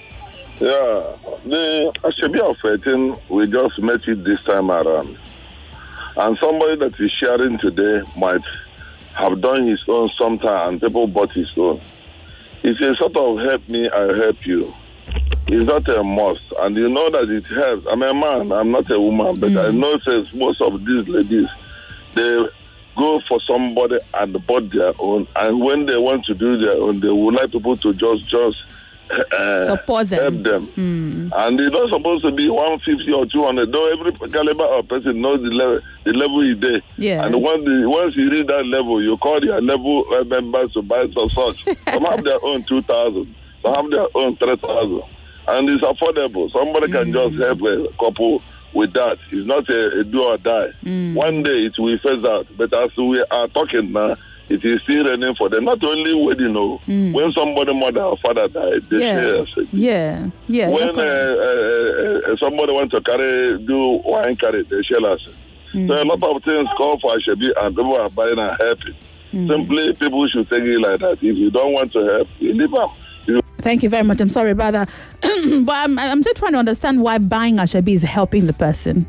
Speaker 17: Yeah, the Ashebi of eighteen, we just met it this time around. And somebody that is sharing today might have done his own sometime and people bought his own. It's a sort of help me, I help you. It's not a must. And you know that it helps. I'm a man, I'm not a woman, but mm. I know says most of these ladies, they go for somebody and bought their own. And when they want to do their own, they would like people to just, just uh,
Speaker 2: support them.
Speaker 17: Help them.
Speaker 2: Mm.
Speaker 17: And it's not supposed to be one fifty or two hundred. Though every caliber of person knows the level, the level he did.
Speaker 2: Yeah.
Speaker 17: And once, the, once you reach that level, you call your level members to buy some such. Some have their own two thousand. Some have their own three thousand. And it's affordable. Somebody mm. can just help a couple with that. It's not a, a do or die.
Speaker 2: Mm.
Speaker 17: One day it will phase out. But as we are talking now, it is still running for them. Not only wedding, no. Mm. When somebody mother or father died, they
Speaker 2: yeah.
Speaker 17: share.
Speaker 2: Yeah, yeah.
Speaker 17: When uh, uh, uh, somebody wants to carry, do wine carry, they share us. Mm. So a lot of things call for Ashebi and people are buying and helping. Mm. Simply, people should take it like that. If you don't want to help, you leave them. You
Speaker 2: Thank you very much. I'm sorry about that. But I'm, I'm still trying to understand why buying Ashebi is helping the person.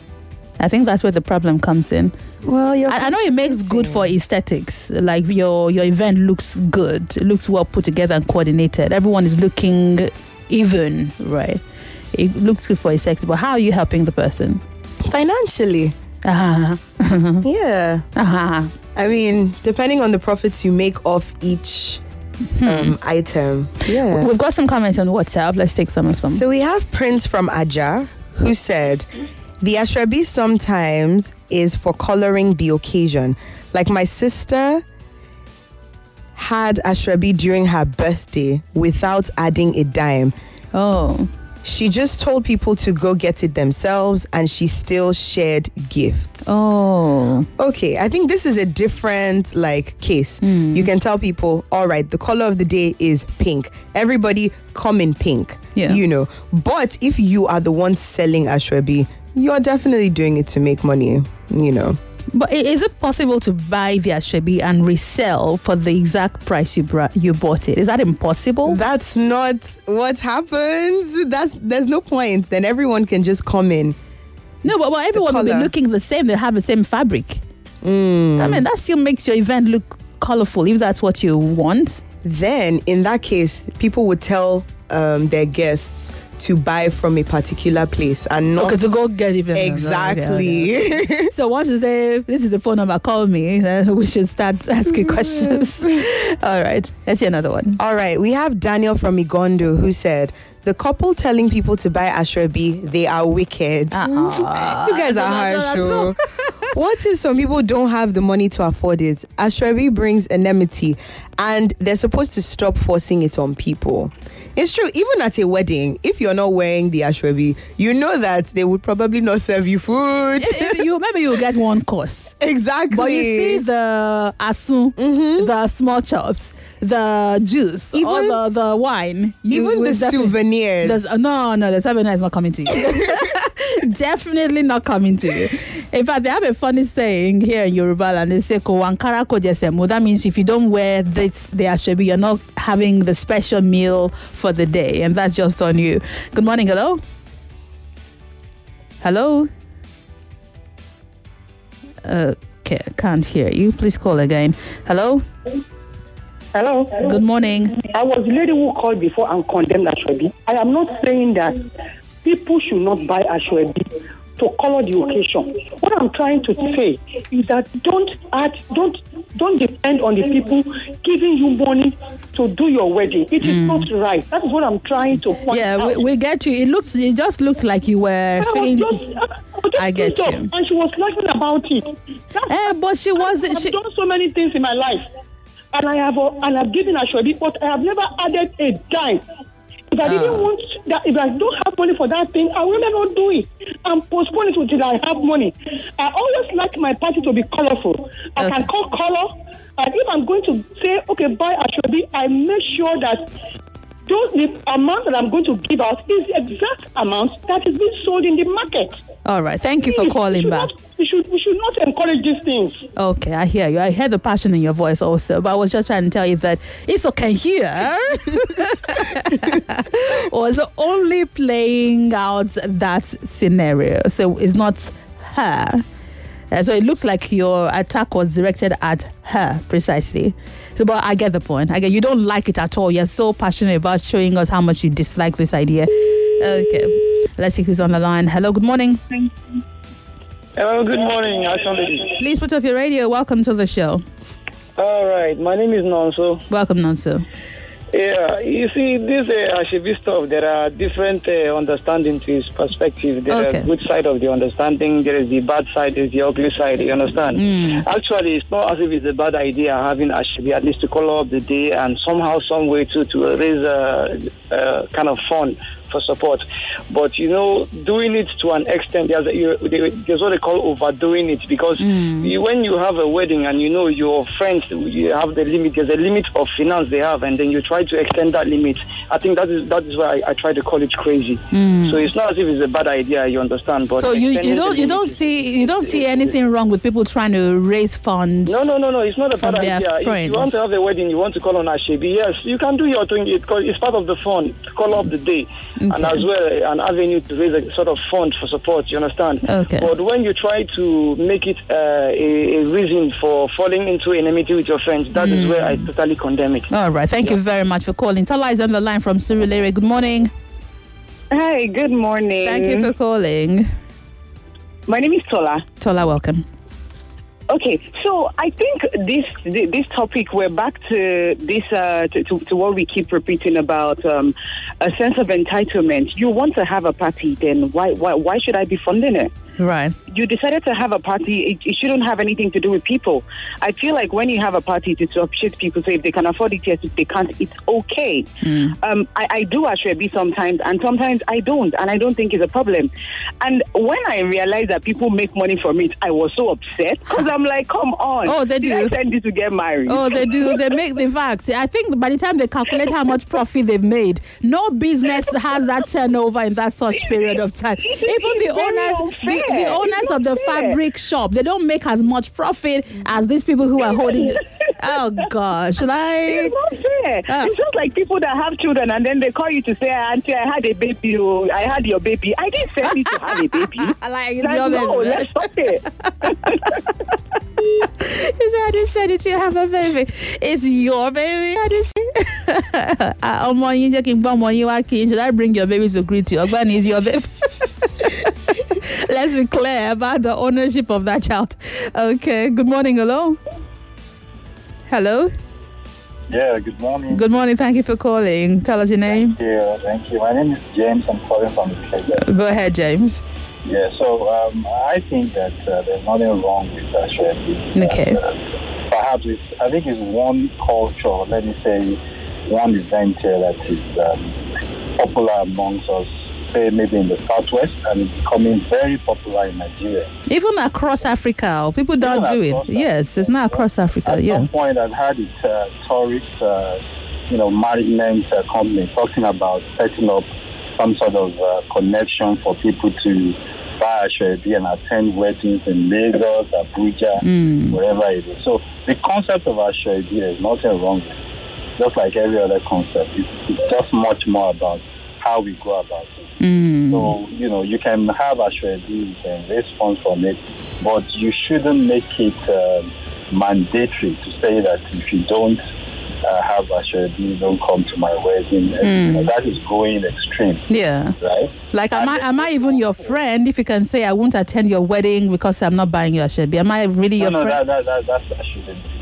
Speaker 2: I think that's where the problem comes in.
Speaker 13: Well, you're
Speaker 2: I, I know it makes good for aesthetics. Like your your event looks good. It looks well put together and coordinated. Everyone is looking even, right? It looks good for aesthetics. But how are you helping the person?
Speaker 13: Financially.
Speaker 2: Uh-huh.
Speaker 13: Yeah.
Speaker 2: Uh-huh.
Speaker 13: I mean, depending on the profits you make off each um, item. Yeah.
Speaker 2: We've got some comments on WhatsApp. Let's take some of them.
Speaker 13: So we have Prince from Aja who said, the Ashebi sometimes is for coloring the occasion. Like my sister had Ashebi during her birthday without adding a dime.
Speaker 2: Oh.
Speaker 13: She just told people to go get it themselves and she still shared gifts.
Speaker 2: Oh.
Speaker 13: Okay, I think this is a different like case.
Speaker 2: Mm.
Speaker 13: You can tell people, all right, the color of the day is pink. Everybody come in pink.
Speaker 2: Yeah.
Speaker 13: You know. But if you are the one selling Ashebi, you're definitely doing it to make money, you know.
Speaker 2: But is it possible to buy the Ashebi and resell for the exact price you brought, you bought it? Is that impossible?
Speaker 13: That's not what happens. That's there's no point. Then everyone can just come in.
Speaker 2: No, but, but everyone will be looking the same. They have the same fabric.
Speaker 13: Mm.
Speaker 2: I mean, that still makes your event look colorful if that's what you want.
Speaker 13: Then, in that case, people would tell um, their guests to buy from a particular place and not
Speaker 2: okay, to go get it.
Speaker 13: Exactly.
Speaker 2: Okay, okay. So once you say this is the phone number, call me, then we should start asking questions. All right, let's see another one.
Speaker 13: All right, we have Daniel from Igondo who said, the couple telling people to buy Ashebi, they are wicked.
Speaker 2: Uh-uh.
Speaker 13: You guys are harsh. So. What if some people don't have the money to afford it? Ashebi brings enmity and they're supposed to stop forcing it on people. It's true, even at a wedding, if you're not wearing the Ashebi, you know that they would probably not serve you food.
Speaker 2: If, if you maybe you get one course.
Speaker 13: Exactly.
Speaker 2: But you see the asu, mm-hmm. the small chops, the juice, even, or the, the wine. You
Speaker 13: even the souvenirs.
Speaker 2: No, no, the souvenir is not coming to you. Definitely not coming to you. In fact, they have a funny saying here in Yoruba and they say, Wankara ko jesemu. That means if you don't wear this, the Ashebi, you're not having the special meal for the day. And that's just on you. Good morning. Hello? Hello? Okay, I can't hear you. Please call again. Hello?
Speaker 11: Hello.
Speaker 2: Good morning.
Speaker 11: I was the lady who called before and condemned Ashebi. I am not saying that people should not buy Ashebi to color the occasion. What I'm trying to say is that don't add, don't don't depend on the people giving you money to do your wedding. It is
Speaker 2: Mm.
Speaker 11: not right. That is what I'm trying to point
Speaker 2: Yeah,
Speaker 11: out.
Speaker 2: we, we get you. It looks. It just looked like you were
Speaker 11: I was
Speaker 2: speaking.
Speaker 11: just, I, was just
Speaker 2: I get
Speaker 11: pissed off,
Speaker 2: you.
Speaker 11: and she was laughing about it. That's,
Speaker 2: Eh, but she was.
Speaker 11: I've
Speaker 2: She,
Speaker 11: done so many things in my life, and I have uh, and I've given Ashwebi, but I have never added a dime. If I didn't
Speaker 2: Ah.
Speaker 11: want that, if I don't have money for that thing, I will never do it and postpone it until I have money. I always like my party to be colorful. I can call color, and if I'm going to say, okay, buy Ashwebi, I make sure that those the amount that I'm going to give out is the exact amount that is being sold in the market.
Speaker 2: all right. Thank you for
Speaker 11: Please,
Speaker 2: calling
Speaker 11: we should
Speaker 2: back.
Speaker 11: Not, we should we should not encourage these things.
Speaker 2: Okay, I hear you. I hear the passion in your voice also, but I was just trying to tell you that it's okay here. Was only playing out that scenario, so it's not her. Uh, so it looks like your attack was directed at her precisely. So, but I get the point. I get you don't like it at all. You're so passionate about showing us how much you dislike this idea. Okay, let's take this on the line. Hello, good morning.
Speaker 18: Hello, good morning, Action Lady.
Speaker 2: Please put off your radio. Welcome to the show.
Speaker 18: All right, my name is Nonso.
Speaker 2: Welcome, Nonso.
Speaker 18: Yeah, you see, this uh, Ashwebi stuff, there are different uh, understanding to his perspective. There
Speaker 2: Okay.
Speaker 18: is good side of the understanding, there is the bad side, there is the ugly side, you understand?
Speaker 2: Mm.
Speaker 18: Actually, it's not as if it's a bad idea having Ashwebi at least to color up the day and somehow, some way to, to raise a, a kind of fund for support. But, you know, doing it to an extent, there's, a, you, there's what they call overdoing it, because
Speaker 2: Mm.
Speaker 18: you, when you have a wedding and you know your friends, you have the limit, there's a limit of finance they have, and then you try to extend that limit. I think that is that is why I, I try to call it crazy.
Speaker 2: Mm.
Speaker 18: So it's not as if it's a bad idea, you understand? But
Speaker 2: So you, you
Speaker 18: extending
Speaker 2: don't
Speaker 18: the
Speaker 2: you
Speaker 18: limit
Speaker 2: don't
Speaker 18: is-
Speaker 2: see you don't see anything wrong with people trying to raise funds?
Speaker 18: No, no, no, no. It's not a
Speaker 2: from
Speaker 18: bad
Speaker 2: their
Speaker 18: idea. If
Speaker 2: friends.
Speaker 18: you want to have a wedding, you want to call on Ashwebi, yes, you can do your thing. It, it's part of the fund to call up the day, and
Speaker 2: Okay.
Speaker 18: as well an avenue to raise a sort of fund for support. You understand?
Speaker 2: Okay.
Speaker 18: But when you try to make it uh, a, a reason for falling into enmity with your friends, that is
Speaker 2: Mm.
Speaker 18: where I totally condemn it.
Speaker 2: All right. Thank you very much for calling. Tola is on the line from Surulere. Good morning.
Speaker 19: Hi, good morning.
Speaker 2: Thank you for calling.
Speaker 19: My name is Tola.
Speaker 2: Tola, welcome.
Speaker 19: Okay, so I think this this topic, we're back to this uh, to, to, to what we keep repeating about um, a sense of entitlement. You want to have a party, then why why why should I be funding it?
Speaker 2: Right.
Speaker 19: You decided to have a party. It, it shouldn't have anything to do with people. I feel like when you have a party, to appreciate people. So if they can afford it, yes. If they can't, it's okay.
Speaker 2: Mm.
Speaker 19: Um, I, I do Ashwebi sometimes, and sometimes I don't, and I don't think it's a problem. And when I realized that people make money from it, I was so upset because I'm like, come on.
Speaker 2: Oh, they
Speaker 19: Did
Speaker 2: do.
Speaker 19: I send you to get married?
Speaker 2: Oh, they do. They make the fact. I think by the time they calculate how much profit they've made, no business has that turnover in that such period of time. Even the
Speaker 19: it's very
Speaker 2: owners, the, the
Speaker 19: unfair.
Speaker 2: owners
Speaker 19: It's
Speaker 2: of the
Speaker 19: not fair.
Speaker 2: fabric shop, they don't make as much profit as these people who are holding. The, oh gosh, like
Speaker 19: It's not fair.
Speaker 2: Ah.
Speaker 19: It's just like people that have children and then they call you to say, Auntie, I had a baby. Oh, I had your baby. I didn't send you to have a baby.
Speaker 2: like it's
Speaker 19: Like,
Speaker 2: your
Speaker 19: no,
Speaker 2: baby.
Speaker 19: let's stop it.
Speaker 2: He said, I didn't send it to you have a baby. It's your baby. I didn't say. Ọmọ yín jẹ́ kí n gbọ́ ọmọ yín wá kí n. Should I bring your baby to greet you? Ọgbẹ́ni is your baby. Let's be clear about the ownership of that child. Okay. Good morning. Hello. Hello.
Speaker 20: Yeah, good morning.
Speaker 2: Good morning. Thank you for calling. Tell us your name.
Speaker 20: Thank you. Thank you. My name is James. I'm calling from the Kenya.
Speaker 2: Go ahead, James.
Speaker 20: Yeah, so um, I think that uh, there's nothing wrong with uh, Ashwebi.
Speaker 2: Okay.
Speaker 20: Uh, perhaps it's, I think it's one culture, let me say, one event here that is um, popular amongst us, say maybe in the southwest, and it's becoming very popular in Nigeria.
Speaker 2: Even across Africa, people don't
Speaker 20: Even
Speaker 2: do it.
Speaker 20: across
Speaker 2: Yes, it's not across Africa.
Speaker 20: At
Speaker 2: Yeah.
Speaker 20: some point, I've had it uh, tourist, uh, you know, management uh, company talking about setting up some sort of uh, connection for people to buy Ashwebi and attend weddings in Lagos, Abuja,
Speaker 2: Mm.
Speaker 20: wherever it is. So the concept of Ashwebi, there's nothing wrong with it. Just like every other concept, it's, it's just much more about how we go about it.
Speaker 2: Mm.
Speaker 20: So, you know, you can have Ashwebi, you can raise funds from it, but you shouldn't make it uh, mandatory to say that if you don't uh, have Ashwebi, don't come to my wedding.
Speaker 2: Mm.
Speaker 20: You know, that is going extreme.
Speaker 2: Yeah.
Speaker 20: Right?
Speaker 2: Like, am I am I even your friend if you can say I won't attend your wedding because I'm not buying you a Ashwebi? Am I really
Speaker 20: No,
Speaker 2: your
Speaker 20: no,
Speaker 2: friend?
Speaker 20: that, that, that, that's, that shouldn't be.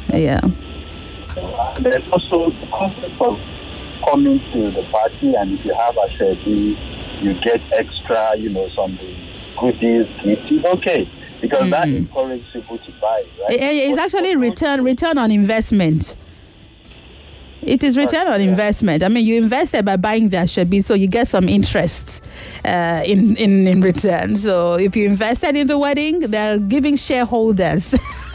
Speaker 2: Yeah.
Speaker 20: There's also the concept of coming to the party, and if you have a Ashwebi, you get extra, you know, some goodies, gifts. It's okay, because mm-hmm. that encourages people to buy, right?
Speaker 2: It, it's actually return return on investment. It is return on investment. I mean, you invested by buying the Ashwebi, so you get some interest uh, in, in, in return. So if you invested in the wedding, they're giving shareholders.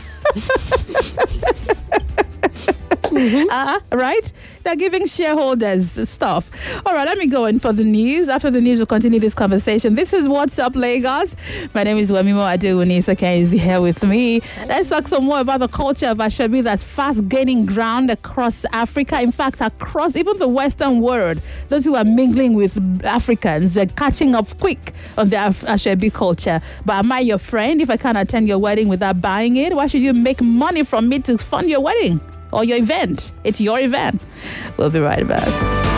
Speaker 2: Mm-hmm. Uh, right? They're giving shareholders stuff. All right, let me go in for the news. After the news, we'll continue this conversation. This is What's Up, Lagos. My name is Wemimo Adewuni. Okay, is here with me. Let's talk some more about the culture of Ashwebi that's fast gaining ground across Africa. In fact, across even the Western world. Those who are mingling with Africans are catching up quick on the Ashwebi culture. But am I your friend if I can't attend your wedding without buying it? Why should you make money from me to fund your wedding? Or your event. It's your event. We'll be right back.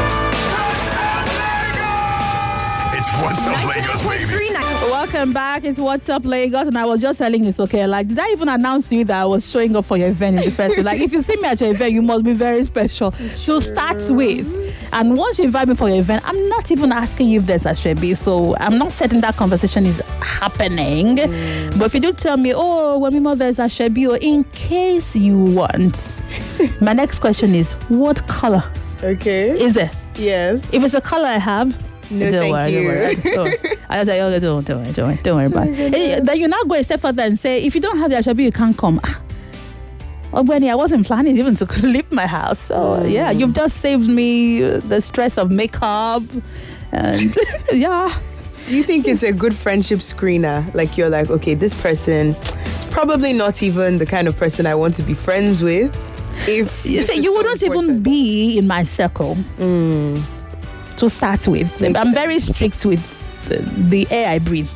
Speaker 1: It's What's Up Lagos, baby.
Speaker 2: Welcome back. It's What's Up Lagos. And I was just telling you, it's okay. Like, did I even announce to you that I was showing up for your event in the first place? Like, if you see me at your event, you must be very special to start with. And once you invite me for your event, I'm not even asking you if there's Ashwebi. So I'm not certain that conversation is happening. Mm. But if you do tell me, oh, Wemimo, there's Ashwebi, or in case you want, my next question is, what color?
Speaker 13: Okay.
Speaker 2: Is it?
Speaker 13: Yes.
Speaker 2: If it's a color I have,
Speaker 13: no,
Speaker 2: don't
Speaker 13: thank
Speaker 2: worry,
Speaker 13: you.
Speaker 2: Don't worry. Don't worry. I was like, oh, don't, don't worry, don't worry, don't worry about it. Eh, then you now go a step further and say, if you don't have the Ashwebi, you can't come. Ah. Oh, Benny, I wasn't planning even to leave my house. So, mm. yeah, you've just saved me the stress of makeup. And, yeah.
Speaker 13: Do you think it's a good friendship screener? Like, you're like, okay, this person is probably not even the kind of person I want to be friends with. If
Speaker 2: you, see, you so wouldn't important. even be in my circle. Mm. To start with. Makes I'm sense. very strict with the air I breathe.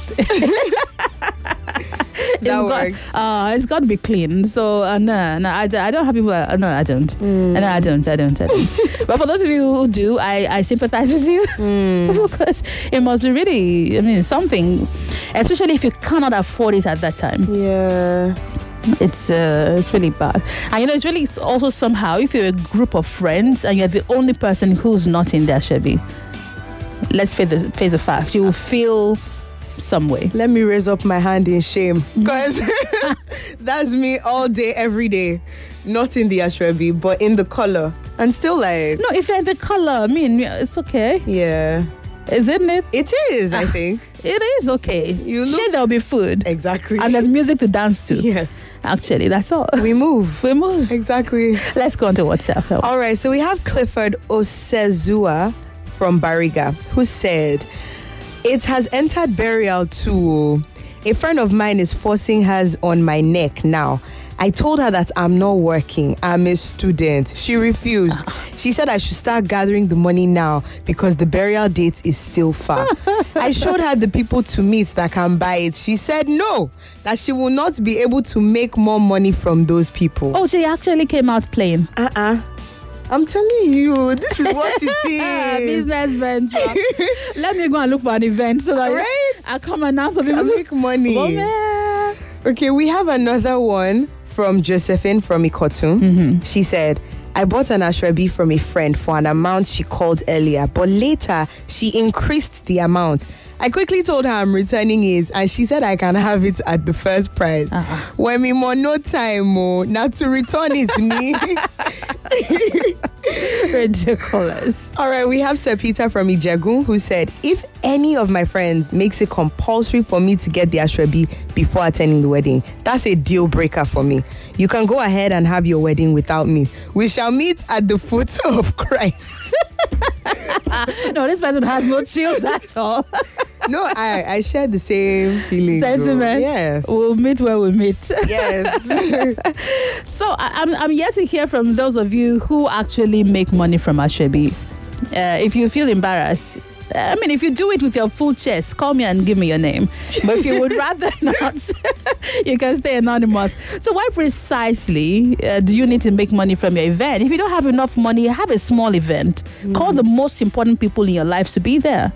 Speaker 2: It's
Speaker 13: that
Speaker 2: got,
Speaker 13: works.
Speaker 2: Uh, it's got to be clean. So, uh, no, no, I, I don't have people. Uh, no, I don't. Mm. No, I don't. I don't. I don't. But for those of you who do, I, I sympathize with you. Mm. Because it must be really, I mean, something, especially if you cannot afford it at that time.
Speaker 13: Yeah.
Speaker 2: It's uh, it's really bad. And you know, it's really it's also somehow, if you're a group of friends and you're the only person who's not in there, Ashwebi, let's face the, face the fact, you will feel some way.
Speaker 13: Let me raise up my hand in shame, because that's me all day, every day. Not in the Ashwebi, but in the color. And still like...
Speaker 2: No, if you're in the color, I mean, it's okay.
Speaker 13: Yeah.
Speaker 2: Isn't it?
Speaker 13: It is, I think.
Speaker 2: It is okay.
Speaker 13: You look...
Speaker 2: Sure, there'll be food.
Speaker 13: Exactly.
Speaker 2: And there's music to dance to.
Speaker 13: Yes.
Speaker 2: Actually, that's all.
Speaker 13: We move.
Speaker 2: We move.
Speaker 13: Exactly.
Speaker 2: Let's go on to WhatsApp.
Speaker 13: All right, so we have Clifford Osezua from Bariga, who said, it has entered burial too. A friend of mine is forcing hers on my neck now. I told her that I'm not working. I'm a student. She refused. She said I should start gathering the money now because the burial date is still far. I showed her the people to meet that can buy it. She said no, that she will not be able to make more money from those people.
Speaker 2: Oh, she actually came out plain.
Speaker 13: Uh-uh. I'm telling you, this is what it
Speaker 2: is. Business venture. Let me go and look for an event so that
Speaker 13: right?
Speaker 2: I come announce for people
Speaker 13: to make money.
Speaker 2: Oh,
Speaker 13: okay, we have another one from Josephine from Ikotu. Mm-hmm. She said, I bought an Ashwebi from a friend for an amount she called earlier, but later she increased the amount. I quickly told her I'm returning it, and she said I can have it at the first price. Uh-huh. When me more no time, oh, now to return it, me.
Speaker 2: Ridiculous.
Speaker 13: All right, we have Sir Peter from Ijegun, who said, if any of my friends makes it compulsory for me to get the Ashwebi before attending the wedding, that's a deal breaker for me. You can go ahead and have your wedding without me. We shall meet at the foot of Christ.
Speaker 2: No, this person has no chills at all.
Speaker 13: No, I, I share the same feelings.
Speaker 2: Sentiment.
Speaker 13: Yes.
Speaker 2: We'll meet where we meet.
Speaker 13: Yes.
Speaker 2: So I, I'm, I'm yet to hear from those of you who actually make money from Ashwebi. Uh, if you feel embarrassed, I mean, if you do it with your full chest, call me and give me your name. But if you would rather not, you can stay anonymous. So why precisely uh, do you need to make money from your event? If you don't have enough money, have a small event. Mm. Call the most important people in your life to be there.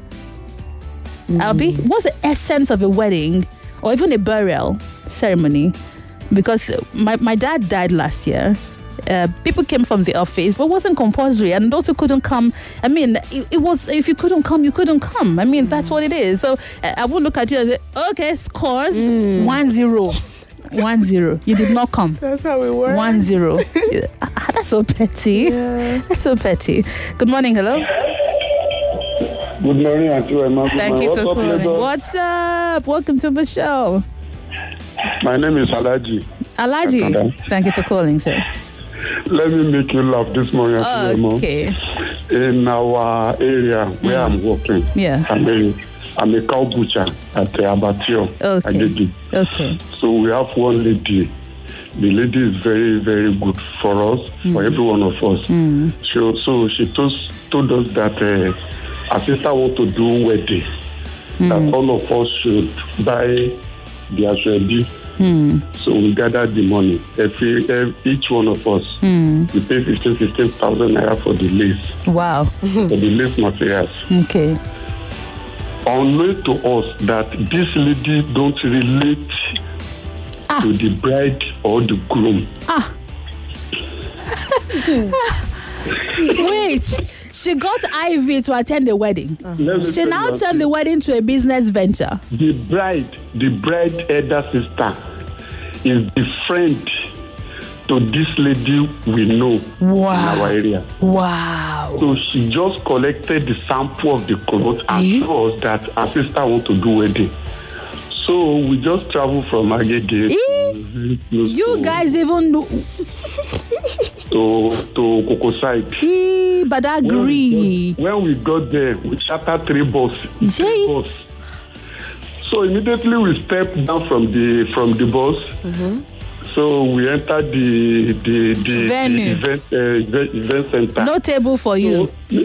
Speaker 2: Mm. Albie, what's the essence of a wedding or even a burial ceremony because my, my dad died last year. Uh, people came from the office, but it wasn't compulsory. And those who couldn't come, I mean, it, it was, if you couldn't come, you couldn't come. I mean, that's what it is. So uh, I would look at you and say, okay, scores, mm. one zero. One zero. You did not come.
Speaker 13: That's how it works.
Speaker 2: One zero. That's so petty. Yeah. That's so petty. Good morning. Hello.
Speaker 21: Good morning, Auntie Emma.
Speaker 2: Thank you
Speaker 21: What's
Speaker 2: for
Speaker 21: up,
Speaker 2: calling.
Speaker 21: Lagos?
Speaker 2: What's up? Welcome to the show.
Speaker 21: My name is Alaji.
Speaker 2: Alaji.
Speaker 21: Akanda.
Speaker 2: Thank you for calling, sir.
Speaker 21: Let me make you laugh this morning.
Speaker 2: Okay.
Speaker 21: In our area where mm. I'm working,
Speaker 2: yeah,
Speaker 21: I'm a, I'm a cow butcher at the Abattoir.
Speaker 2: Okay. Okay.
Speaker 21: So we have one lady. The lady is very, very good for us, mm. for every one of us.
Speaker 2: Mm.
Speaker 21: So, so she told, told us that uh, her sister want to do wedding, mm. that all of us should buy the Ashwebi.
Speaker 2: Mm.
Speaker 21: So we gathered the money. Every, every each one of us,
Speaker 2: mm.
Speaker 21: we pay fifteen, fifteen thousand naira for the lace.
Speaker 2: Wow.
Speaker 21: For the lace materials.
Speaker 2: Okay.
Speaker 21: Unknown to us that this lady don't relate ah. to the bride or the groom.
Speaker 2: Ah. Wait. She got Ivy to attend the wedding.
Speaker 21: Uh-huh.
Speaker 2: She now turned the wedding to a business venture.
Speaker 21: The bride, the bride elder sister, is the friend to this lady we know
Speaker 2: wow.
Speaker 21: in our area.
Speaker 2: Wow.
Speaker 21: So she just collected the sample of the clothes and
Speaker 2: eh?
Speaker 21: told us that her sister want to do wedding. So we just travel from Agege.
Speaker 2: Eh? You guys even know.
Speaker 21: to to Kokosite.
Speaker 2: He, but I agree.
Speaker 21: When we got, when we got there, we chartered three buses. Three bus. So immediately we stepped down from the from the bus.
Speaker 2: Mm-hmm.
Speaker 21: So we entered the the, the,
Speaker 2: Venue.
Speaker 21: the event uh, event, event center.
Speaker 2: No table for you.
Speaker 21: So,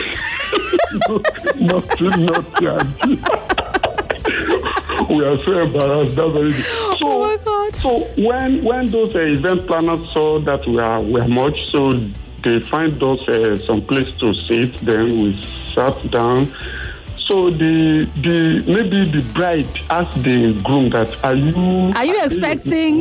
Speaker 21: not not not. We are so embarrassed. That's very so,
Speaker 2: oh my God.
Speaker 21: So when when those uh, event planners saw that we are we are much, so they find us uh, some place to sit. Then we sat down. So the the maybe the bride asked the groom that are you
Speaker 2: are you expecting?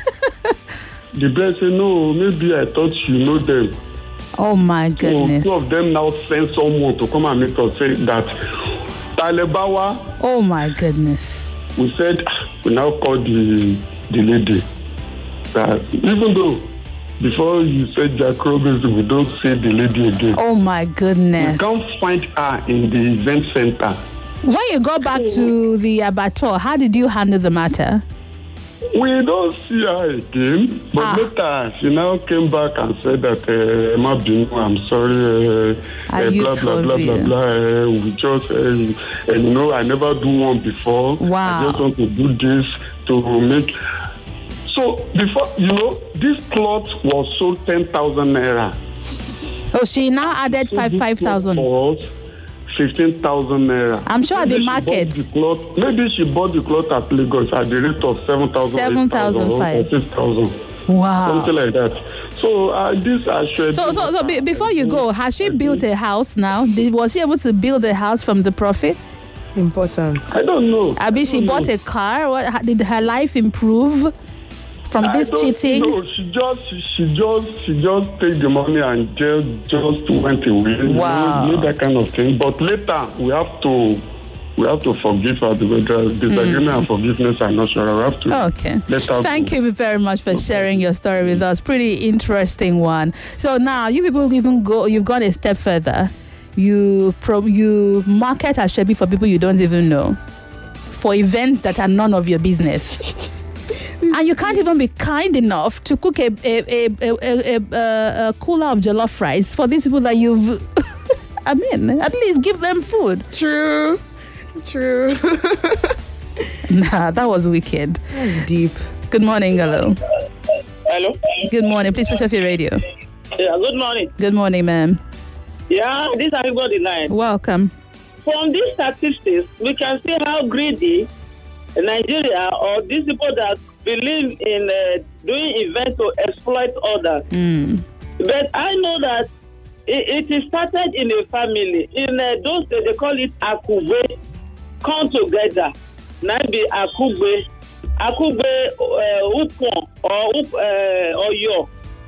Speaker 21: The bride said no. Maybe I thought you know them.
Speaker 2: Oh my goodness.
Speaker 21: So two of them now send someone to come and meet us, say that Talebawa.
Speaker 2: Oh my goodness.
Speaker 21: We said we now call the the lady. That even though before you said Jack Robinson, we don't see the lady again.
Speaker 2: Oh my goodness.
Speaker 21: We can't find her in the event center.
Speaker 2: When you go back to the abattoir, how did you handle the matter?
Speaker 21: We don't see her again. But ah. later, she now came back and said that, uh, Emma Binu, I'm sorry, uh, uh, blah, blah, blah, blah, blah, uh, we just, uh, and, you know, I never do one before.
Speaker 2: Wow.
Speaker 21: I just want to do this to make... So, before, you know, this cloth was sold ten thousand naira.
Speaker 2: Oh, she now added so five, five thousand.
Speaker 21: fifteen thousand naira.
Speaker 2: I'm sure
Speaker 21: maybe
Speaker 2: at the market.
Speaker 21: The cloth, maybe she bought the cloth at Lagos at the rate of seven thousand,
Speaker 2: seven thousand five.
Speaker 21: six thousand.
Speaker 2: Wow.
Speaker 21: Something like that. So, uh, this I should.
Speaker 2: So, so, so be, before you go, has she built a house now? Did, was she able to build a house from the profit?
Speaker 13: Important.
Speaker 21: I don't know.
Speaker 2: Abi, she bought
Speaker 21: know.
Speaker 2: a car. What, did her life improve from this cheating?
Speaker 21: No, she just, she, she just, she just take the money and just, just went away.
Speaker 2: Wow.
Speaker 21: You know, that kind of thing. But later, we have to, we have to forgive her because disagreement mm. and forgiveness are not sure. We have to.
Speaker 2: Okay. Let her Thank go. you very much for sharing your story with us. Pretty interesting one. So now you people even go. You've gone a step further. You pro, you market Ashwebi for people you don't even know, for events that are none of your business. And you can't even be kind enough to cook a a, a, a, a, a, a cooler of jollof rice for these people that you've... I mean, at least give them food.
Speaker 13: True. True.
Speaker 2: Nah, that was wicked.
Speaker 13: That's deep.
Speaker 2: Good morning, hello.
Speaker 22: Hello.
Speaker 2: Good morning. Please switch off your radio.
Speaker 22: Yeah, good morning.
Speaker 2: Good morning, ma'am.
Speaker 22: Yeah, this is everybody line.
Speaker 2: Welcome.
Speaker 22: From these statistics, we can see how greedy Nigeria or these people that believe in uh, doing events to exploit others.
Speaker 2: Mm.
Speaker 22: But I know that it, it is started in a family. In uh, those days, they call it akube. Come together. Now be akube. Akugbe, uh, Upon, or Up, uh, or Yo.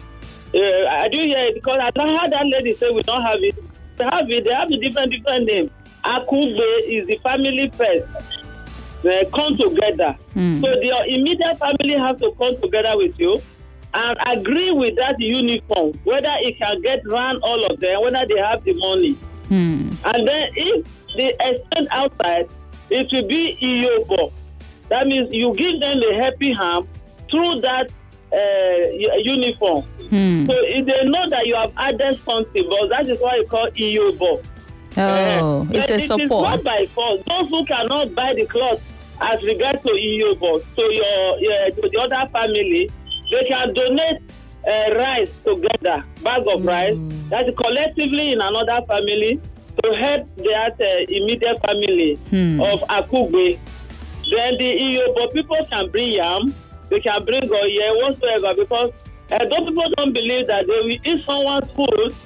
Speaker 22: Uh, I do hear it because I don't heard that lady say we don't have it. They have it. They have a different different name. Akugbe is the family first. They come together.
Speaker 2: Mm.
Speaker 22: So the immediate family have to come together with you and agree with that uniform, whether it can get run all of them, whether they have the money.
Speaker 2: Mm.
Speaker 22: And then if they extend outside, it will be Iyobo. That means you give them the happy hand through that uh, uniform.
Speaker 2: Hmm.
Speaker 22: So if they know that you have added something, but that is why you call Iyobo.
Speaker 2: Oh,
Speaker 22: uh,
Speaker 2: it's a
Speaker 22: it
Speaker 2: support.
Speaker 22: It is not by force. Those who cannot buy the cloth as regards to Iyobo, to your uh, to the other family, they can donate uh, rice together, bag of mm. rice, that is collectively in another family to help that uh, immediate family
Speaker 2: Hmm.
Speaker 22: of Akugbe. Then the Iyobo people can bring yam, they can bring oye, whatsoever, because uh, those people don't believe that they will eat someone's food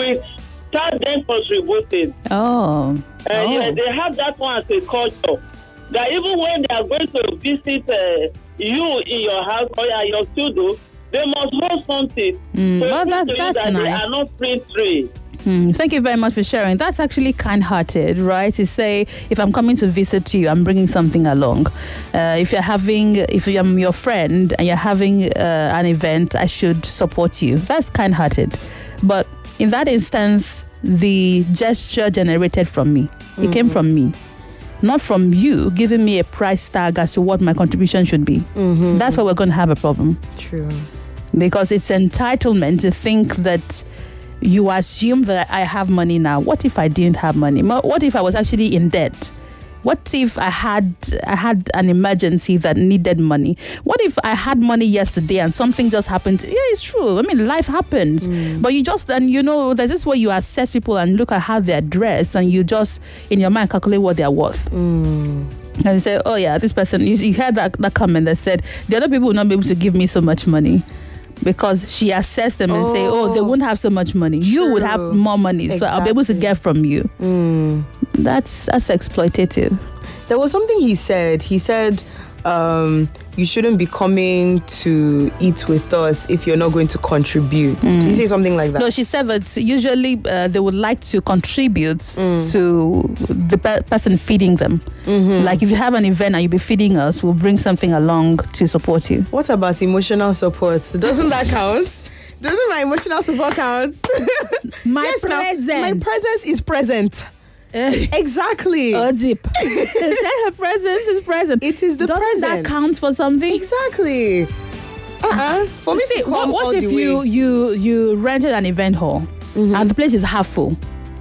Speaker 22: without them contributing.
Speaker 2: Oh.
Speaker 22: Uh,
Speaker 2: oh.
Speaker 22: Yeah, they have that one as a culture. That even when they are going to visit uh, you in your house or at your studio, they must hold something.
Speaker 2: Mm,
Speaker 22: so
Speaker 2: well, that,
Speaker 22: to you
Speaker 2: that's
Speaker 22: that
Speaker 2: nice.
Speaker 22: They are not free.
Speaker 2: Hmm, thank you very much for sharing. That's actually kind-hearted, right? To say, if I'm coming to visit you, I'm bringing something along. Uh, if you're having, if I'm your friend and you're having uh, an event, I should support you. That's kind-hearted. But in that instance, the gesture generated from me. It
Speaker 13: Mm-hmm.
Speaker 2: came from me. Not from you giving me a price tag as to what my contribution should be.
Speaker 13: Mm-hmm.
Speaker 2: That's where we're going to have a problem.
Speaker 13: True.
Speaker 2: Because it's entitlement to think that you assume that I have money now. What if I didn't have money? What if I was actually in debt? What if I had I had an emergency that needed money? What if I had money yesterday and something just happened? Yeah, it's true. I mean, life happens.
Speaker 13: Mm.
Speaker 2: But you just, and you know, there's this way you assess people and look at how they're dressed and you just, in your mind, calculate what they're worth.
Speaker 13: Mm.
Speaker 2: And you say, oh yeah, this person, you, you heard that, that comment that said, the other people will not be able to give me so much money. Because she assessed them and
Speaker 13: oh.
Speaker 2: say, oh, they won't have so much money. True. You would have more money, exactly. So I'll be able to get from you.
Speaker 13: Mm.
Speaker 2: That's that's exploitative.
Speaker 13: There was something he said. He said, um, you shouldn't be coming to eat with us if you're not going to contribute. Mm. Did he say something like that?
Speaker 2: No, she said that usually uh, they would like to contribute mm. to the pe- person feeding them. Mm-hmm. Like if you have an event and you'll be feeding us, we'll bring something along to support you.
Speaker 13: What about emotional support? Doesn't that count? Doesn't my emotional support count?
Speaker 2: My
Speaker 13: yes,
Speaker 2: presence.
Speaker 13: Now, my presence is present. Uh, exactly.
Speaker 2: Oh, deep. That her presence is present.
Speaker 13: It is the
Speaker 2: Doesn't
Speaker 13: present.
Speaker 2: that count for something?
Speaker 13: Exactly. Uh-uh. For me
Speaker 2: See,
Speaker 13: to
Speaker 2: what,
Speaker 13: come
Speaker 2: what
Speaker 13: all
Speaker 2: if
Speaker 13: the
Speaker 2: you,
Speaker 13: way.
Speaker 2: you you rented an event hall mm-hmm. and the place is half full?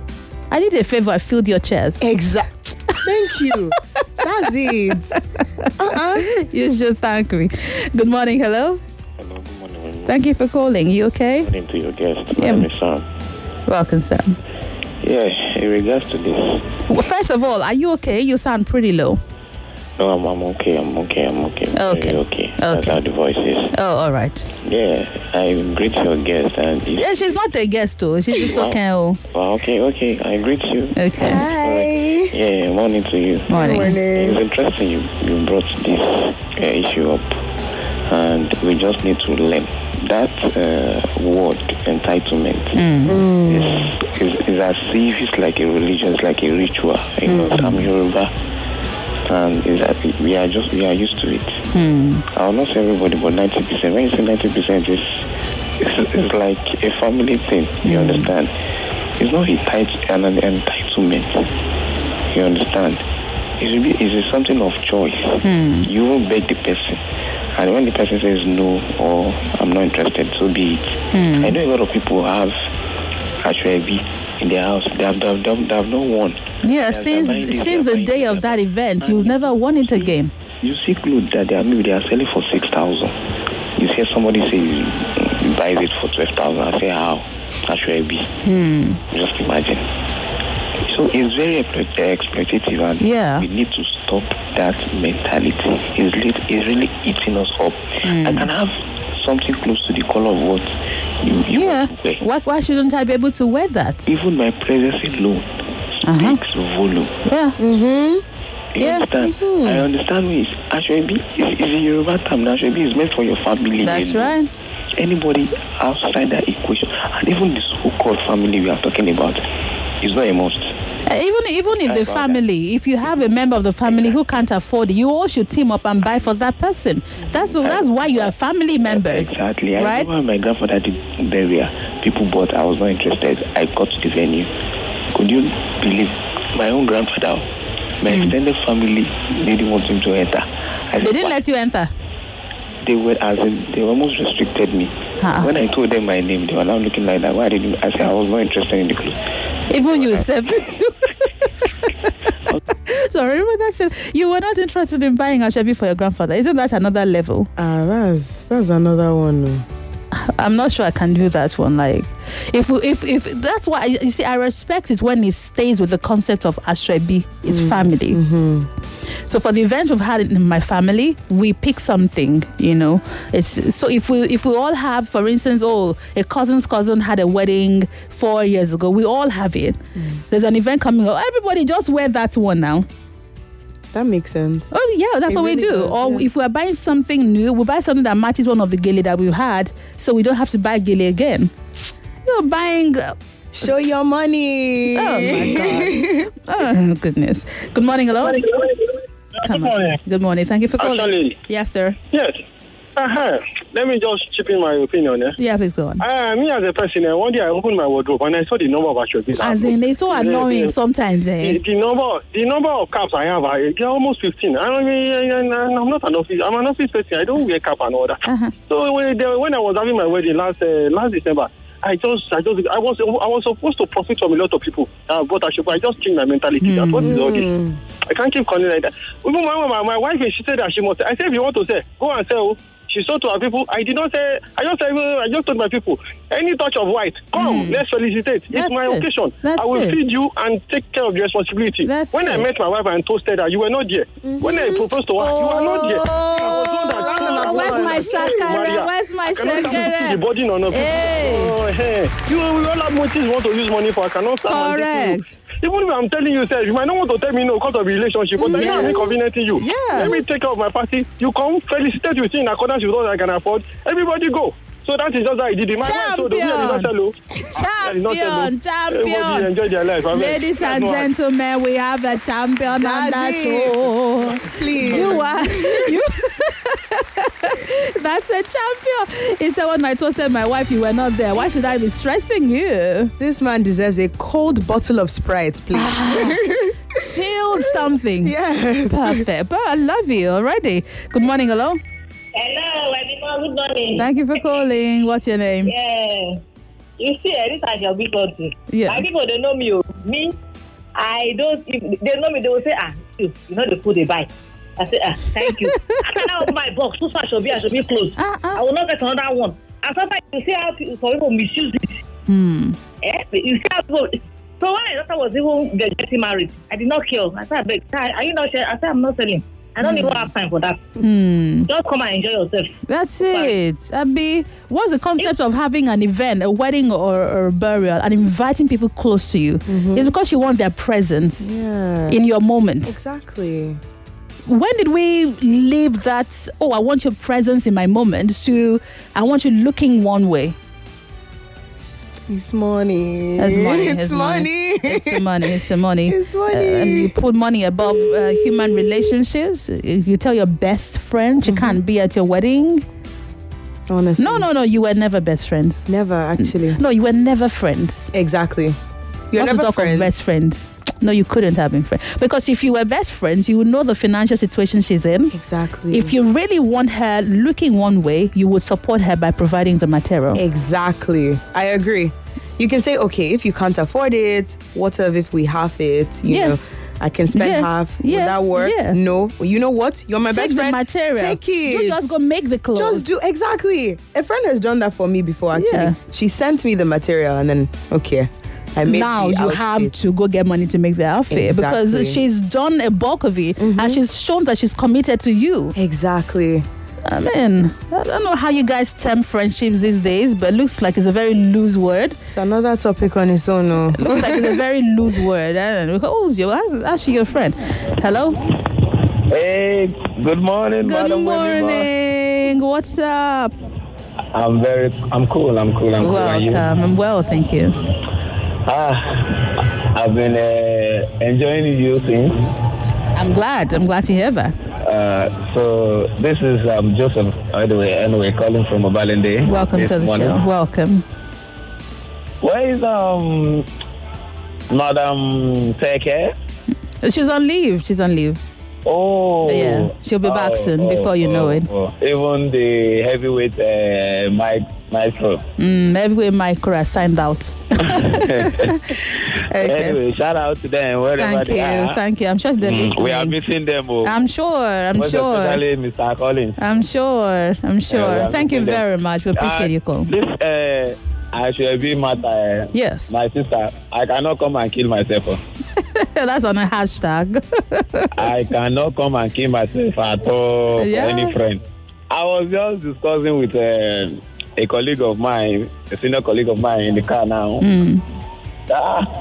Speaker 2: I did a favor. I filled your chairs.
Speaker 13: Exactly. Thank you. That's it. Uh-uh.
Speaker 2: You should thank me. Good morning. Hello.
Speaker 3: Hello. Good morning.
Speaker 2: Thank you for calling. You okay?
Speaker 3: Good morning to your guest.
Speaker 2: Yeah.
Speaker 3: My name is Sam.
Speaker 2: Welcome, Sam.
Speaker 3: Yeah, in regards to this.
Speaker 2: Well, first of all, are you okay? You sound pretty low.
Speaker 3: No, I'm, I'm okay. I'm okay. I'm okay. I'm
Speaker 2: okay.
Speaker 3: Very okay. That's how the voice is.
Speaker 2: Oh, all right.
Speaker 3: Yeah, I greet your guest. And
Speaker 2: yeah, she's not a guest, though. She's just
Speaker 3: wow.
Speaker 2: okay. Oh.
Speaker 3: Well, okay, okay. I greet you.
Speaker 2: Okay.
Speaker 13: Hi.
Speaker 3: Right. Yeah, morning to you.
Speaker 2: Morning.
Speaker 13: morning.
Speaker 3: It's interesting you, you brought this uh, issue up. And we just need to learn. That uh, word, entitlement,
Speaker 2: mm.
Speaker 3: is, is, is as if it's like a religion, it's like a ritual. You know, mm. I'm Yoruba. And is that we are just we are used to it.
Speaker 2: Mm.
Speaker 3: I will not say everybody, but ninety percent. When you say ninety percent, it's, it's it's like a family thing. You mm. understand? It's not entitle, an entitlement. You understand? It should be it's something of choice.
Speaker 2: Mm.
Speaker 3: You won't beg the person, and when the person says no or I'm not interested, so be it.
Speaker 2: Mm.
Speaker 3: I know a lot of people have actually in their house. They have they have, they have, they have no one.
Speaker 2: Yeah, since since the day of that event, you've never won it again.
Speaker 3: You see clothes that they are maybe they are selling for six thousand. You hear somebody say you buy it for twelve thousand. I say how? Actually, be.
Speaker 2: Hmm.
Speaker 3: Just imagine. So it's very exploitative, and
Speaker 2: yeah.
Speaker 3: we need to stop that mentality. It's really, it's really eating us up.
Speaker 2: Mm.
Speaker 3: I can have something close to the color of what you, you
Speaker 2: yeah.
Speaker 3: want to wear.
Speaker 2: Why, why shouldn't I be able to wear that?
Speaker 3: Even my presence alone
Speaker 2: uh-huh.
Speaker 3: speaks volume.
Speaker 2: Yeah.
Speaker 13: Mm-hmm.
Speaker 3: You
Speaker 2: Yeah.
Speaker 3: understand?
Speaker 2: Mhm.
Speaker 3: I understand me. Ashwebi is, is a Yoruba term. Ashwebi is meant for your family.
Speaker 2: That's
Speaker 3: you know.
Speaker 2: right.
Speaker 3: Anybody outside that equation, and even the so-called family we are talking about, is not a must.
Speaker 2: Uh, even even if the family, if you have a member of the family who can't afford it, you all should team up and buy for that person. That's that's why you are family members.
Speaker 3: Exactly. I
Speaker 2: right?
Speaker 3: remember my grandfather did burial. People bought. I was not interested. I got to the venue. Could you believe my own grandfather, my
Speaker 2: Mm.
Speaker 3: extended family didn't want him to enter. I
Speaker 2: They
Speaker 3: said,
Speaker 2: didn't
Speaker 3: "Why?"
Speaker 2: let you enter.
Speaker 3: They were as in, they almost restricted me.
Speaker 2: Ah.
Speaker 3: When I told them my name, they were now looking like that. Why didn't I said I was not interested in the club?
Speaker 2: Even you, Seb. So remember that said you were not interested in buying a Ashwebi for your grandfather. Isn't that another level?
Speaker 13: Ah, that's that's another one. no.
Speaker 2: I'm not sure I can do that one. Like, if we, if if that's why you see, I respect it when it stays with the concept of Ashwebi, it's
Speaker 13: Mm.
Speaker 2: family.
Speaker 13: Mm-hmm.
Speaker 2: So for the event we've had in my family, we pick something, you know. It's so if we if we all have, for instance, oh, a cousin's cousin had a wedding four years ago, we all have it. There's an event coming up. Everybody just wear that one now.
Speaker 13: That makes sense.
Speaker 2: Oh yeah, that's
Speaker 13: It
Speaker 2: what
Speaker 13: really
Speaker 2: we do.
Speaker 13: does,
Speaker 2: Or
Speaker 13: yeah.
Speaker 2: if we're buying something new, we buy something that matches one of the gele that we've had, so we don't have to buy gele again. You're buying. Uh,
Speaker 13: Show your money.
Speaker 2: Oh my god. Oh goodness. Good morning, hello. Come on. Good morning. Thank you for calling.
Speaker 5: Actually,
Speaker 2: Yes, sir.
Speaker 5: yes. Uh-huh. Let me just chip in my opinion. Eh?
Speaker 2: Yeah, please go on.
Speaker 5: Uh, me as a person, eh, one day I opened my wardrobe and I saw the number of Ashwebis.
Speaker 2: As in, it's so annoying sometimes, eh?
Speaker 5: The, the number, the number of caps I have, I, they're almost fifteen. I mean, I, I, I'm not an office. I'm an office person. I don't wear cap and all that.
Speaker 2: Uh-huh.
Speaker 5: So when, they, when I was having my wedding last uh, last December, I just, I just, I was, I was supposed to profit from a lot of people. Uh, but I should, I just changed my mentality. That's what is all this. I can't keep calling like that. Even my, my, my wife, she said that she must. I said, if you want to say, go and sell. She sold to her people. I did not say. I just said. I just told my people. Any touch of white, come.
Speaker 2: Mm.
Speaker 5: Let's felicitate.
Speaker 2: That's
Speaker 5: it's my
Speaker 2: it.
Speaker 5: occasion.
Speaker 2: That's
Speaker 5: I will
Speaker 2: it.
Speaker 5: feed you and take care of the responsibility.
Speaker 2: That's
Speaker 5: when
Speaker 2: it.
Speaker 5: I met my wife and toasted her, you were not there.
Speaker 2: Mm-hmm.
Speaker 5: When I proposed to her, you were not there. I was told that.
Speaker 2: Oh, where's my shakara?
Speaker 5: Maria,
Speaker 2: Where's my
Speaker 5: I cannot stand to
Speaker 2: shakara?
Speaker 5: put the burden on her.
Speaker 2: Hey.
Speaker 5: Oh, hey. You, we all have motives want to use money for. I cannot stand mandating you. Even if I'm telling you, sir, you might not want to tell me no because of the relationship, but I know I'm inconveniencing you.
Speaker 2: Yeah.
Speaker 5: Let me take care of my party. You come, felicitate with me in accordance with what I can afford. Everybody go. So that is just how I did it. My wife told me, I did not tell you.
Speaker 2: Champion, champion.
Speaker 5: Everybody enjoy their life. Amen.
Speaker 2: Ladies
Speaker 5: That's
Speaker 2: and
Speaker 5: why.
Speaker 2: gentlemen, we have a champion on the
Speaker 13: Daddy.
Speaker 2: show.
Speaker 13: Please.
Speaker 2: You are. You. That's a champion. He said, when I toasted my wife, you were not there. Why should I be stressing you?
Speaker 13: This man deserves a cold bottle of Sprite, please.
Speaker 2: Chilled something.
Speaker 13: Yes.
Speaker 2: Perfect. But I love you already. Good morning, hello.
Speaker 6: Hello, everyone. Good morning.
Speaker 2: Thank you for calling. What's your name?
Speaker 6: Yeah. You see, this is your big country.
Speaker 2: Yeah.
Speaker 6: My people, they know me. oh. Me, I don't, if they know me, they will say, ah, you, you know the food they buy. I say, ah, thank you. After I open my box, so far I should be, I should be closed.
Speaker 2: Uh-uh.
Speaker 6: I will not get another one. And sometimes you see how people, some people misuse it.
Speaker 2: Hmm.
Speaker 6: Eh? You see how people, so when my daughter was even getting married, I did not kill. I said, beg, are you not sharing? I said, I'm not selling. I don't
Speaker 2: Hmm.
Speaker 6: even have time for that.
Speaker 2: Hmm.
Speaker 6: Just come and enjoy yourself.
Speaker 2: That's it. Abi, what's the concept of having an event, a wedding or, or a burial, and inviting people close to you? It's because you want their presence
Speaker 13: Yeah.
Speaker 2: in your moment.
Speaker 13: Exactly.
Speaker 2: When did we leave that, oh, I want your presence in my moment, to I want you looking one way?
Speaker 13: It's money.
Speaker 2: It's money.
Speaker 13: It's,
Speaker 2: It's
Speaker 13: money.
Speaker 2: It's the money. It's the money.
Speaker 13: It's money.
Speaker 2: Uh, and you put money above uh, human relationships. If you tell your best friend she can't be at your wedding.
Speaker 13: Honestly.
Speaker 2: No, no, no. You were never best friends.
Speaker 13: Never, actually.
Speaker 2: No, you were never friends.
Speaker 13: Exactly. You're
Speaker 2: Not to
Speaker 13: never
Speaker 2: talk
Speaker 13: friends.
Speaker 2: of best friends. No, you couldn't have been friends. Because if you were best friends, you would know the financial situation she's in.
Speaker 13: Exactly.
Speaker 2: If you really want her looking one way, you would support her by providing the material.
Speaker 13: Exactly. I agree. You can say, okay, if you can't afford it, what if if we half it? You
Speaker 2: Yeah.
Speaker 13: know, I can spend
Speaker 2: Yeah.
Speaker 13: half.
Speaker 2: Yeah.
Speaker 13: Would that work?
Speaker 2: Yeah.
Speaker 13: No. You know what? You're my
Speaker 2: Take
Speaker 13: best
Speaker 2: the
Speaker 13: friend.
Speaker 2: material.
Speaker 13: Take it.
Speaker 2: You just go make the clothes.
Speaker 13: Just do exactly. A friend has done that for me before. Actually,
Speaker 2: Yeah.
Speaker 13: she sent me the material, and then okay, I made
Speaker 2: now
Speaker 13: the
Speaker 2: you
Speaker 13: outfit.
Speaker 2: have to go get money to make the outfit
Speaker 13: Exactly.
Speaker 2: because she's done a bulk of it and she's shown that she's committed to you.
Speaker 13: Exactly.
Speaker 2: I mean, I don't know how you guys term friendships these days, but it looks like it's a very loose word.
Speaker 13: It's another topic on its own. No,
Speaker 2: It looks like it's a very loose word. I don't know. Who's your? How's actually your friend? Hello.
Speaker 7: Hey, good morning,
Speaker 2: Good
Speaker 7: Madam
Speaker 2: morning. What's up?
Speaker 7: Wendy. I'm very, I'm cool, I'm cool, I'm cool. And you?
Speaker 2: Welcome. I'm well, thank you.
Speaker 7: Ah, I've been uh, enjoying you since.
Speaker 2: I'm glad. I'm glad to hear that.
Speaker 7: Uh, so this is um, Joseph, anyway, anyway, calling from Obalende.
Speaker 2: Welcome
Speaker 7: this
Speaker 2: to the
Speaker 7: morning.
Speaker 2: show. Welcome.
Speaker 7: Where is um Madam Teke?
Speaker 2: She's on leave. She's on leave.
Speaker 7: Oh,
Speaker 2: yeah. She'll be back
Speaker 7: oh,
Speaker 2: soon
Speaker 7: oh,
Speaker 2: before you
Speaker 7: oh,
Speaker 2: know it.
Speaker 7: oh. Even the heavyweight uh, Mike Maestro.
Speaker 2: Mm, everywhere Micro has signed out. Okay.
Speaker 7: Anyway, shout out to them wherever
Speaker 2: Thank
Speaker 7: they
Speaker 2: you.
Speaker 7: are.
Speaker 2: Thank you. I'm sure they're
Speaker 7: Mm,
Speaker 2: listening.
Speaker 7: we are missing them. Oh.
Speaker 2: I'm sure. I'm
Speaker 7: Most
Speaker 2: sure.
Speaker 7: Especially Mister Collins.
Speaker 2: I'm sure. I'm sure.
Speaker 7: Yeah, we are
Speaker 2: Thank you
Speaker 7: missing them.
Speaker 2: very much. We appreciate
Speaker 7: Uh,
Speaker 2: your call.
Speaker 7: This uh, I should be matter. Uh,
Speaker 2: Yes.
Speaker 7: My sister, I cannot come and kill myself. Oh.
Speaker 2: That's on a hashtag.
Speaker 7: I cannot come and kill myself at all
Speaker 2: Yeah.
Speaker 7: for any friend. I was just discussing with uh, a colleague of mine, a senior colleague of mine in the car now.
Speaker 2: Mm.
Speaker 7: Ah,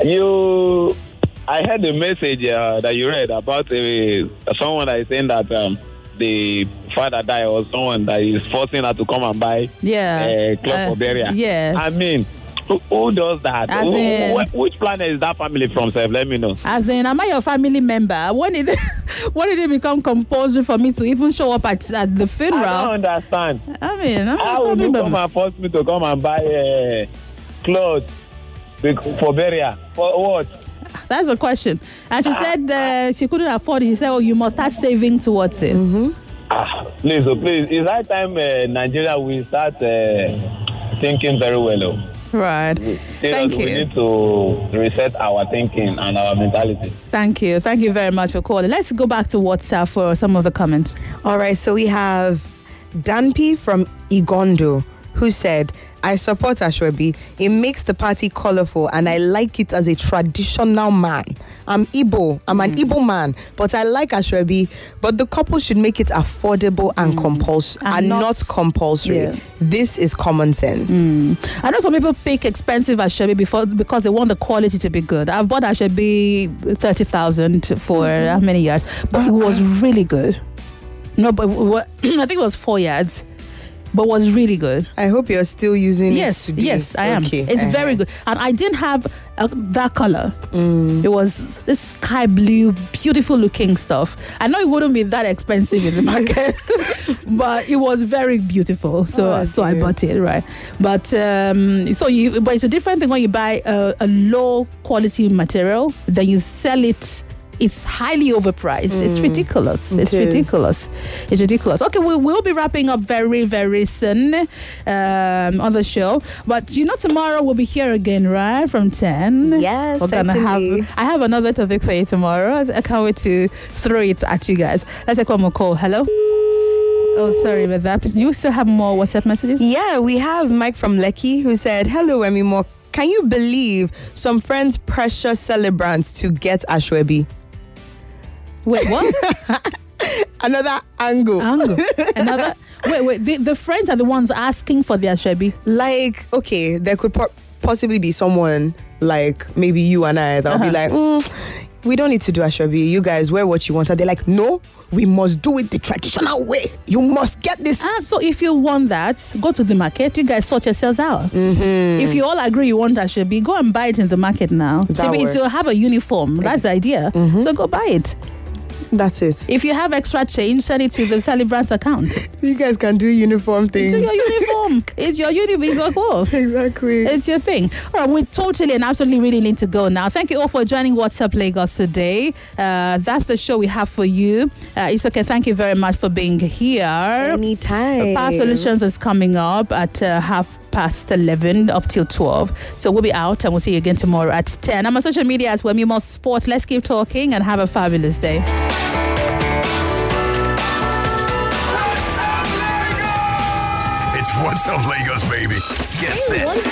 Speaker 7: you, I heard the message uh, that you read about uh, someone that is saying that um, the father died or someone that is forcing her to come and buy
Speaker 2: Yeah.
Speaker 7: a cloth
Speaker 2: Uh,
Speaker 7: for burial.
Speaker 2: yes.
Speaker 7: I mean, who, who does that?
Speaker 2: As
Speaker 7: Who-
Speaker 2: in-
Speaker 7: wh- which planet is that family from, sir? Let me know.
Speaker 2: As in, am I your family member? When did it, when did it become compulsory for me to even show up at, at the funeral?
Speaker 7: I don't understand.
Speaker 2: I mean, I'm
Speaker 7: How
Speaker 2: a
Speaker 7: would
Speaker 2: family
Speaker 7: you come
Speaker 2: member.
Speaker 7: and force me to come and buy uh, clothes bec- for burial? For what?
Speaker 2: That's the question. And she said uh, she couldn't afford it. She said, "Oh, you must start saving towards it." Mm-hmm.
Speaker 7: Ah, please, oh, please. It's that time uh, Nigeria will start uh, thinking very well. Oh.
Speaker 2: Right. Thank
Speaker 7: We
Speaker 2: you.
Speaker 7: need to reset our thinking and our mentality.
Speaker 2: Thank you. Thank you very much for calling. Let's go back to WhatsApp for some of the comments.
Speaker 13: All right, so we have Danpi from Igondo, who said, I support Ashwebi. It makes the party colorful and I like it as a traditional man. I'm Igbo. I'm an Igbo man, but I like Ashwebi. But the couple should make it affordable and compulsory and,
Speaker 2: And
Speaker 13: not,
Speaker 2: not-
Speaker 13: compulsory.
Speaker 2: Yeah.
Speaker 13: This is common sense.
Speaker 2: I know some people pick expensive Ashebi before because they want the quality to be good. I've bought Ashebi thirty thousand for how many years, but it was really good. No, but what, I think it was four yards. But was really good.
Speaker 13: I hope you're still using
Speaker 2: yes,
Speaker 13: it today.
Speaker 2: Yes, I am.
Speaker 13: Okay.
Speaker 2: It's
Speaker 13: Uh-huh.
Speaker 2: very good. And I didn't have uh, that color. It was this sky blue, beautiful looking stuff. I know it wouldn't be that expensive in the market, but it was very beautiful. So
Speaker 13: Oh,
Speaker 2: so I
Speaker 13: dear.
Speaker 2: bought it, right? But um, so you, but it's a different thing when you buy a, a low quality material, then you sell it. It's highly overpriced. It's
Speaker 13: Mm.
Speaker 2: ridiculous.
Speaker 13: It
Speaker 2: it's
Speaker 13: is.
Speaker 2: ridiculous. It's ridiculous. Okay, we will be wrapping up very, very soon um, on the show. But you know, tomorrow we'll be here again, right? From ten.
Speaker 13: Yes,
Speaker 2: We're gonna
Speaker 13: certainly.
Speaker 2: have. I have another topic for you tomorrow. I can't wait to throw it at you guys. Let's take one more call. Hello. Oh, sorry about that. Do you still have more WhatsApp messages?
Speaker 13: Yeah, we have Mike from Lekki who said, hello, Emi Mo. Can you believe some friends pressure celebrants to get Ashwebi?
Speaker 2: Wait, what?
Speaker 13: Another angle.
Speaker 2: Angle. Another. Wait, wait. The, the friends are the ones asking for their Ashwebi.
Speaker 13: Like, okay, there could po- possibly be someone like maybe you and I that'll
Speaker 2: Uh-huh.
Speaker 13: be like, mm, we don't need to do Ashwebi. You guys wear what you want. And they're like, no, we must do it the traditional way. You must get this.
Speaker 2: Ah, so if you want that, go to the market. You guys sort yourselves out.
Speaker 13: Mm-hmm.
Speaker 2: If you all agree you want Ashwebi, go and buy it in the market now.
Speaker 13: That
Speaker 2: So it's- you'll
Speaker 13: works.
Speaker 2: have a uniform. That's the idea. So go buy it.
Speaker 13: That's it.
Speaker 2: If you have extra change, send it to the celebrant account.
Speaker 13: You guys can do uniform things.
Speaker 2: Do your uniform. It's your uniform. It's your clothes.
Speaker 13: Exactly.
Speaker 2: It's your thing. All right, we totally and absolutely really need to go now. Thank you all for joining WhatsApp Lagos today. Uh, that's the show we have for you. Uh, it's okay. Thank you very much for being here.
Speaker 13: Anytime.
Speaker 2: Power Solutions is coming up at uh, half past eleven up till twelve. So we'll be out and we'll see you again tomorrow at ten. I'm on social media as Wemi More Sport. Let's keep talking and have a fabulous day.
Speaker 1: It's What's Up Lagos, baby. Get set.